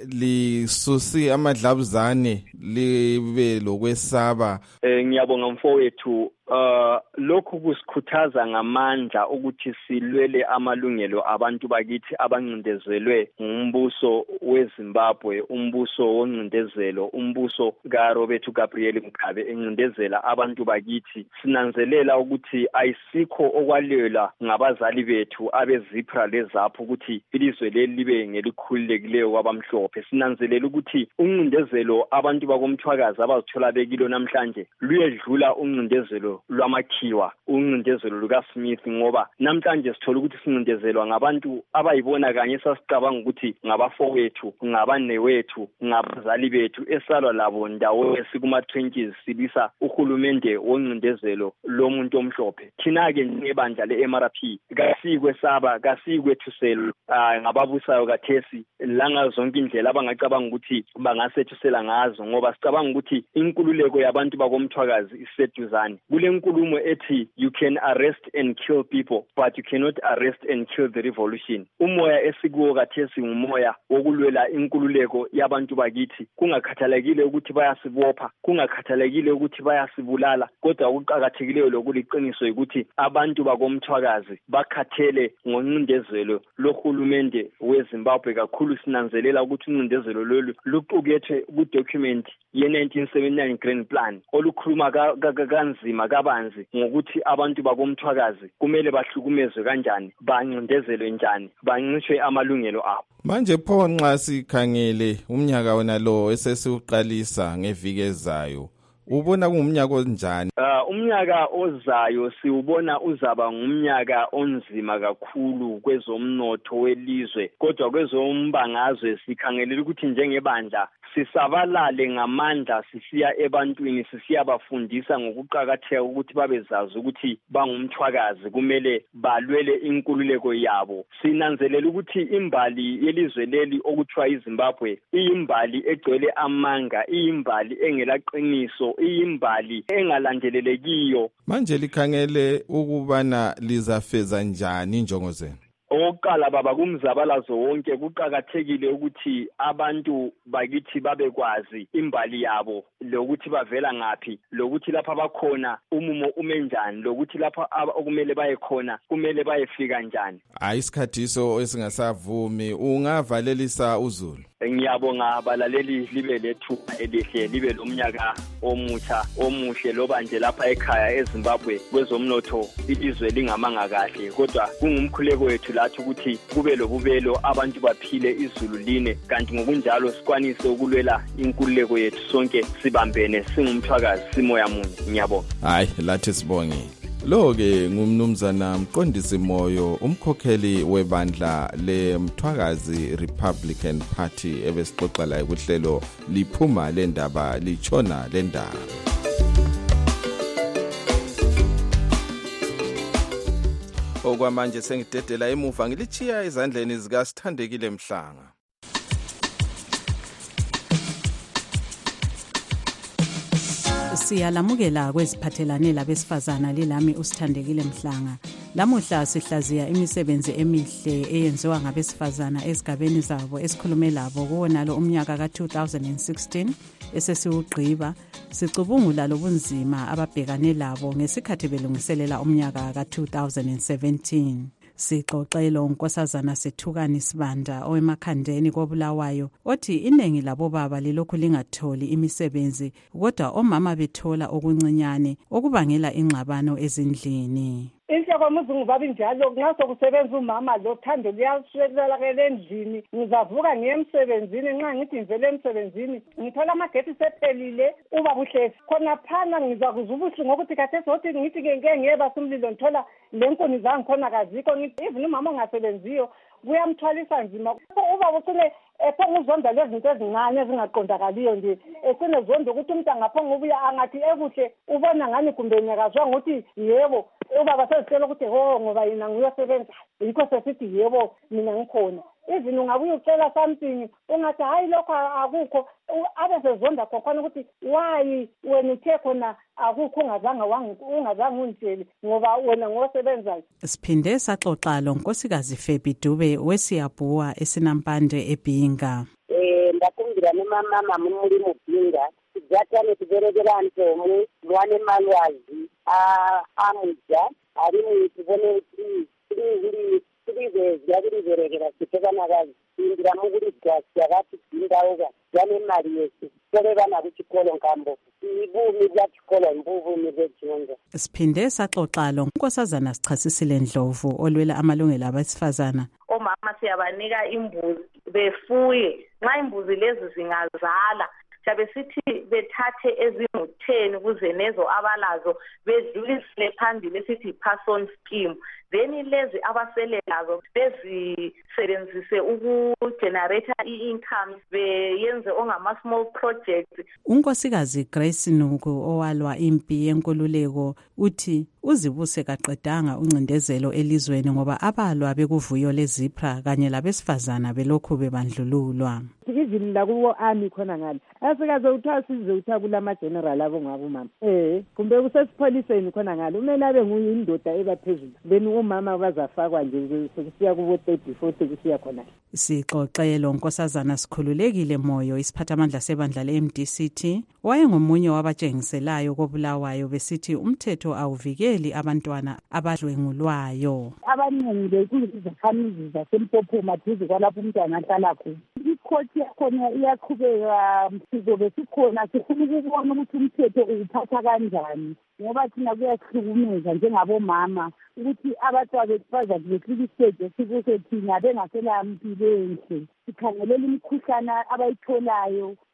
lisusi amadlabuzane libe lokwesaba. Eh ngiyabonga mfowethu uh lokhu kusikhuthaza ngamandla ukuthi silwele amalungelo abantu bakithi abancindezelwe ngumbuso weZimbabwe umbuso wonqindezelo umbuso kaRobert Gabriel Mugabe encindezela abantu bakithi sinanzelela ukuthi ayisikho okwalela ngabazali bethu abezipra lezapho ukuthi ilizwe leli libe ngelikhululekileyo kwabamhlophe sinanzelela ukuthi uncindezelo abantu bakomthwakazi abazithola bekilo namhlanje luyedlula uncindezelo lwamakhiwa uncindezelo luka Smith ngoba namhlanje sithola ukuthi sincindezelwa ngabantu abayibona kanye sasicabanga ukuthi ngabafowethu ngabanewethu ngabazali bethu esalwa labo ndawo esikuma twenties sibisa uhulumende woncindezelo lomuntu omhlophe thina ke ngebandla leM R P kasikwesaba kasikwethusela ngababusayo kathesi langa zonke indlela abangacabanga ukuthi bangasethusela ngazo ngoba sicabanga ukuthi inkululeko yabantu bakomthwakazi iseduzane kule nkulumo ethi you can arrest and kill people but you cannot arrest and kill the revolution. Umoya esikuwo kathesi ngumoya wokulwela inkululeko yabantu bakithi kungakhathalekile ukuthi bayasibopha kungakhathalekile ukuthi bayasibulala kodwa ukuqhakathekileyo lokuliqiniso ukuthi abantu bakomthwakazi bakhathele ngoncindezelo lohulumende weZimbabwe kakhulu sinanzelela ukuthi uncindezelo lolu luqukethwe ku document ye nineteen seventy-nine Grand Plan olukhuluma kanzima kabanzi ngokuthi abantu bakomthwakazi kumele bahlukumezwe kanjani bancindezelwe njani bancishwe amalungelo abo. Manje pho nxa sikhangele umnyaka wona lo esesiuqalisa ngeviki ezayo ubona kungumnyaka onjani? Uh, umnyaka ozayo siubona uzaba ngumnyaka onzima kakhulu kwezomnotho welizwe, kodwa kwezombangazwe sikhangelela ukuthi njengebandla sisabalale ngamandla sisiya ebantwini sisiyabafundisa ngokuqhakatheka ukuthi babezazi ukuthi bangumthwakazi kumele balwele inkululeko yabo. Sinanzelela ukuthi imbali yelizwe leli okuthiwa iZimbabwe iyimbali egcwele amanga, iyimbali engelaqiniso, iyimbali engalandelelekiyo. Manje likhangele ukubana lizafeza njani injongo zenu? Oqala baba kumzabalazo wonke kuqhakathekile ukuthi abantu bakithi babekwazi imbali yabo, lokuthi bavela ngapi, lokuthi lapha bakhona umumo umenjani, lokuthi lapha okumele baye khona kumele bayefika njani. Hayi isikhathiso esingasavumi, ungavalelisa uZulu. Ngiyabonga abalaleli libe lethuba elihle, libe lomnyaka omutsha omuhle loba nje lapha ekhaya eZimbabwe kwezomnotho ilizwe lingamanga kahle, kodwa kungumkhuleko wethu lathi ukuthi kube lobubelo abantu baphile izulu line, kanti ngokunjalo sikwanise ukulwela inkululeko yethu sonke sibambene singumthwakazi simoya munye. Ngiyabonga. Hayi lathi sibongile. Lo-ke ngumnumzana Mqondisi Moyo, umkhokheli webandla leMthwakazi Republican Party ebesixoxa laye kuhlelo liphuma lendaba lichona lendaba. Okwamanje sengidedela emuva ngilichiya ezandleni zika Sithandekile Mhlanga. Siyalamukela kweziphathelane labesifazana lilami uSithandekile Mhlanga. Lamuhla sihlaziya imisebenzi emihle eyenziwa ngabesifazana ezigabeni zabo esikhulume labo kuwonalo umnyaka ka two thousand sixteen esesiwugqiba. Sicubungula lobunzima ababhekane labo ngesikhathi belungiselela umnyaka ka two thousand seventeen. Sixoxelo unkosazana Sethukani Sibanda owemakhandeni koBulawayo othi inengi labo baba lilokhu lingatholi imisebenzi kodwa omama bethola okuncinyane okubangela ingxabano ezindlini. Inhloko muzungu babi njalo nxa sokusebenza umama lo thando liyashwela ke endlini, ngizavuka ngiyemsebenzini, nxa ngithi ngivele emsebenzini ngithola amagethi sephelile uba buhle khona phana ngizakuza ubuhlungu ngokuthi khathesi othi ngithi ke ngeke ngiyeba umlilo ngithola lenkoni zangi khona kazikho, ngithi even umama ongasebenziyo kuyamthwalisa nzima uba usule ephonguzonda lezinto ezincane ezingaqondakaliyo nje esine zonke ukuthi umuntu angaphonga ubuya angathi ekuhle ubona ngani kumbe nyakazwa ngokuthi yebo ubaba sesicela ukuthi ho ngoba yena nguyosebenza yikho sesithi yebo mina ngikhona. Even ungabuya ucela something ungathi hayi lokho akukho abe sezonda khokhona ukuthi why wena uthe khona akukho ungazange ungazange ungitshele ngoba wena ngosebenzayo. Siphinde saxoxa lo nkosikazi Febi Dube wesiyabuwa esinampande eBhinga. Eh ndakumbira nemama mama muri muBhinga sigatane tiberekera ntomu lwane malwazi a amuja ari mutibone kuti tiri tiri zyakuberekera sitekana kazi indira muguri gas yakati ndauka yane mari yese tore bana kuchikolo nkambo ibumi byachikolo mbuvu nibejinga. Siphinde saxoxa lo nkosazana Sichasisile Ndlovu olwela amalungelo abesifazana. Omama siyabanika imbuzi befuye, nxa imbuzi lezi zingazala Chabe sithi bethathe ezingu ten kuze nezo abalazo bedlulisele phambili sithi person scheme, then lezi abasele lazo bezisebenzise ukugenerate i-income beyenze ongama small projects. Unkosikazi Grace Nuku owalwa impi yenkululeko uthi uzibuse kaqedanga uncindezelo elizweni ngoba abalwa bekuvuyo lezipra kanye labesifazana belokhu bebandlululwa. Izini la kuwo ami khona ngale asikaze uthatha size uthatha kulama general abo ngabo mama eh kumbe kusesipholiseni khona ngale umele abe nguyindoda ebaphezulu then umama bazafakwa nje sokusiya kubo thirty forty kusiya khona. Sixoxelo nkosazana Sikhululekile Moyo isiphathamandla sebandla le-M D C T wayengomunye wabatshengiselayo koBulawayo besithi umthetho awuvikeli abantwana abadlwengulwayo. Abaningi bekuyizakhamizi zaseMpophoma maduze kwalapho umntwana ahlala khona. Ikhothi yakhona iyaqhubeka sizobe sikhona sifuna ukubona ukuthi umthetho uphatha kanjani ngoba thina kuyasihlukumeza njengabomama ukuthi abantwana besifazane befika isiteji esikuso thina bengasela mpilo enhle sikhangelela imikhuhlane abayitholayo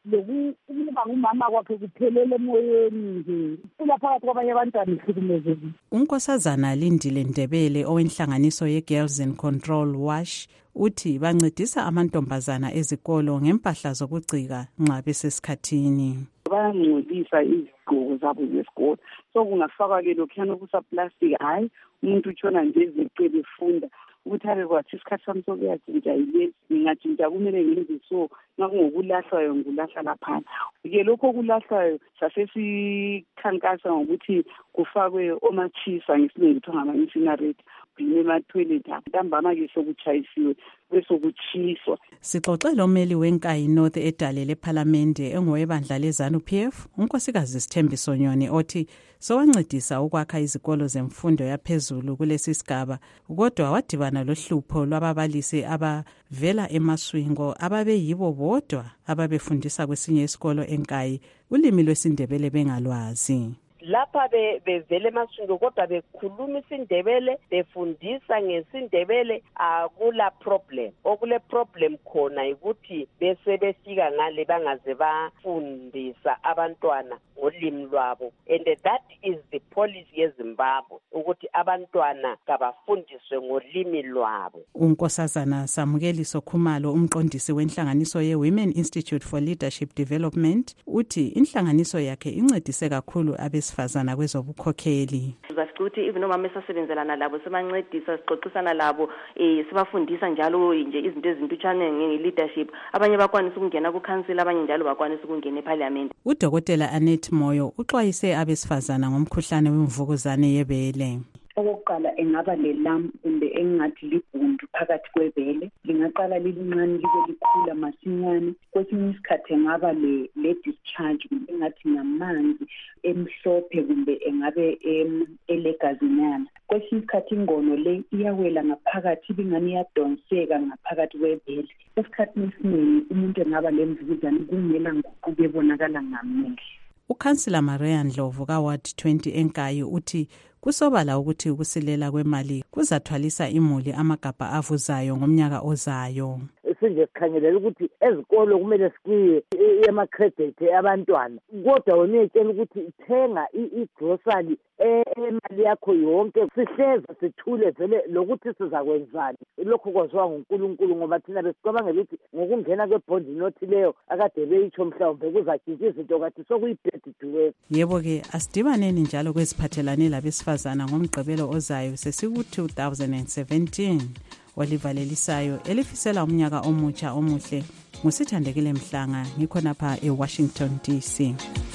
lokuba ngumama kwakhe kuphelele emoyeni nje ula phakathi kwabanye abantwana ihlukumezekile. uNkosazana Lindile Ndebele owenhlanganiso ye-Girls in Control WASH uthi bancedisa amantombazana ezikolo ngempahla zokugcika nxa besesikhathini. Bayangcolisa izigqoko zabo zesikolo, so kungafakwa ke lokhuyana okusaplastic, hayi umuntu utshona nje ezeqele efunda ukuthi abe kwathi isikhathi sami sokuyatshintsha yilesi, ngingatshintsha kumele ngenze so, ngakungokulahlwayo ngulahla laphana. Ke lokho okulahlwayo sasesikhankasa ngokuthi kufakwe omachisa ngesilungu kuthiwa ngama-incinerate ema-toilet ntambama ke sokutshayisiwe besokutshiswa. Sixoxe lomeli wenkayi North edale lephalamende engowebandla lezanu P F unkosikazi Sithembiso Nyoni othi sowancedisa ukwakha izikolo zemfundo yaphezulu kulesi sigaba, kodwa wadibana lohlupho lwababalisi abavela emaswingo ababeyibo bodwa ababefundisa kwesinye isikolo enkayi ulimi lwesindebele bengalwazi. Lapha bevele emaswingo kodwa bekhuluma isindebele befundisa ngesindebele akula problem. Okule problem khona ukuthi bese befika ngale bangaze bafundisa abantwana ngolimi lwabo, and that is the policy yeZimbabwe ukuthi abantwana kabafundiswe ngolimi lwabo. uNkosazana Samukeliso Khumalo umqondisi wenhlanganiso ye-Women Institute for Leadership Development uthi inhlanganiso yakhe incedise kakhulu abesifazana kwezobukhokheli. Sizafika ukuthi even omama esasebenzelana labo sebancedisa sixoxisana labo eh sibafundisa njalo nje izinto ezintutshane nge-leadership, abanye bakwanisa ukungena ku-council, abanye njalo bakwanisa ukungena eParliament. Udokotela Annette Moyo uxwayise abesifazana ngomkhuhlane wemvukuzane yebele. Okokuqala engaba lelamp kumbe engathi libhundu phakathi kwebele, lingaqala lilincane libe likhula masinyane. Kwesinye isikhathi engaba le le discharge kumbe engathi ngamanzi emhlophe kumbe engabe elegazinyana. Kwesinye isikhathi ingono le iyawela ngaphakathi ibingani iyadonseka ngaphakathi kwebele. Esikhathini esiningi umuntu engaba lemvukuzane kungela nguquko ebonakala ngamehlo. Ukhansila Maria Ndlovu ka-Ward twenty enkayi uthi kusobala ukuthi ukusilela kwemali kuzathwalisa imuli amagabha avuzayo ngomnyaka ozayo. Sinje sikhangelela ukuthi ezikolo kumele sikiye ema-credit abantwana, kodwa wena uyetshela ukuthi thenga i-grocery emali yakho yonke, sihleza sithule vele lokuthi sizakwenzani. Lokho kwaziwa nguNkulunkulu ngoba thina besicabangela ukuthi ngokungena kwebhondi nothi leyo akade beyitsho mhlawumbe kuzatshintsha izinto kade sokuyibhedidiwe. Yebo-ke asidibaneni njalo kweziphathelane labesifazana ngomgqibelo ozayo sesiku-two thousand seventeen. Olivalelisayo elifisela umnyaka omutsha omuhle ngusithandekile Mhlanga ngikhonapha eWashington D C.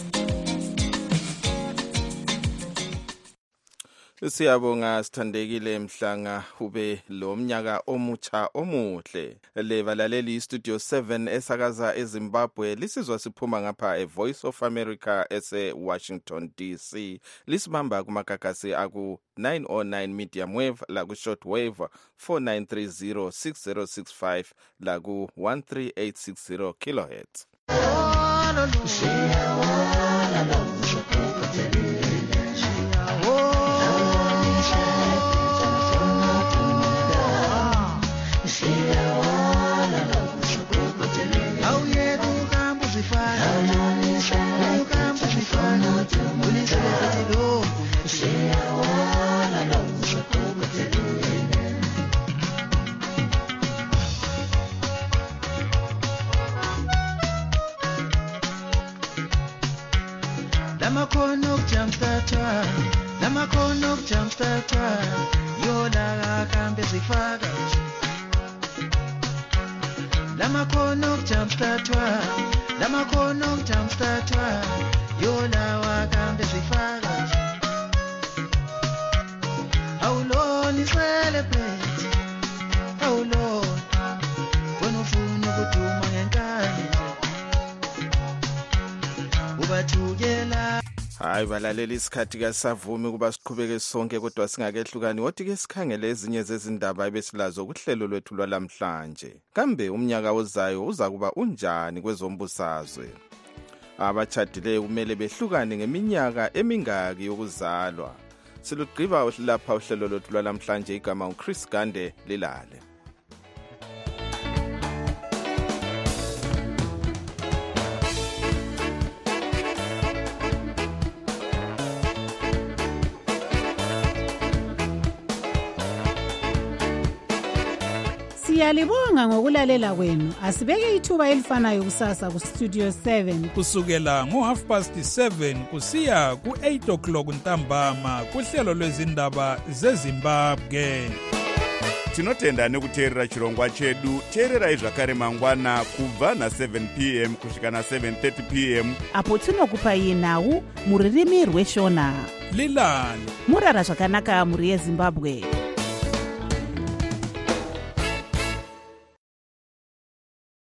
Siyabonga Sithandekile Mhlanga, ube lo mnyaka omutsha omuhle. Levalaleli Studio seven esakaza eZimbabwe lisizwa siphuma ngapha eVoice of America ese Washington D C. Lisibamba kumagagasi aku nine oh nine medium wave la ku short wave four nine three zero six zero six five la ku one three eight six zero kilohertz. Lamakono jumpstarter, lamakono jumpstarter, yola kambe zifaka. Lamakono jumpstarter, lamakono jumpstarter, yola kambe zifaka. How long is celebrate? How long? When ufuna kuduma ngenkani ubathukela. Hayi balaleli isikhathi kasavumi kuba siqhubeke sonke kodwa singakehlukani, woti ke sikhangele ezinye zezindaba ebesilazo kuhlelo lwethu lwalamhlanje. Kambe umnyaka ozayo uza kuba unjani kwezombusazwe? Abachadileyo kumele behlukane ngeminyaka emingaki yokuzalwa. Silugqiba lapha uhlelo lwethu lwalamhlanje, igama uChris Gande lilale. Siyalibonga ngokulalela kwenu. Asibeke ithuba elifanayo kusasa ku Studio seven kusukela ngo half past seven kusiya ku eight o'clock ntambama kuhlelo lwezindaba zeZimbabwe. Tinotenda nekuteerera chirongwa chedu. Teererai zvakare mangwana kubva na seven p m kusvika na seven thirty p m apo tinokupai nhau muririmi rweshona. Lilani murara zvakanaka muri yeZimbabwe.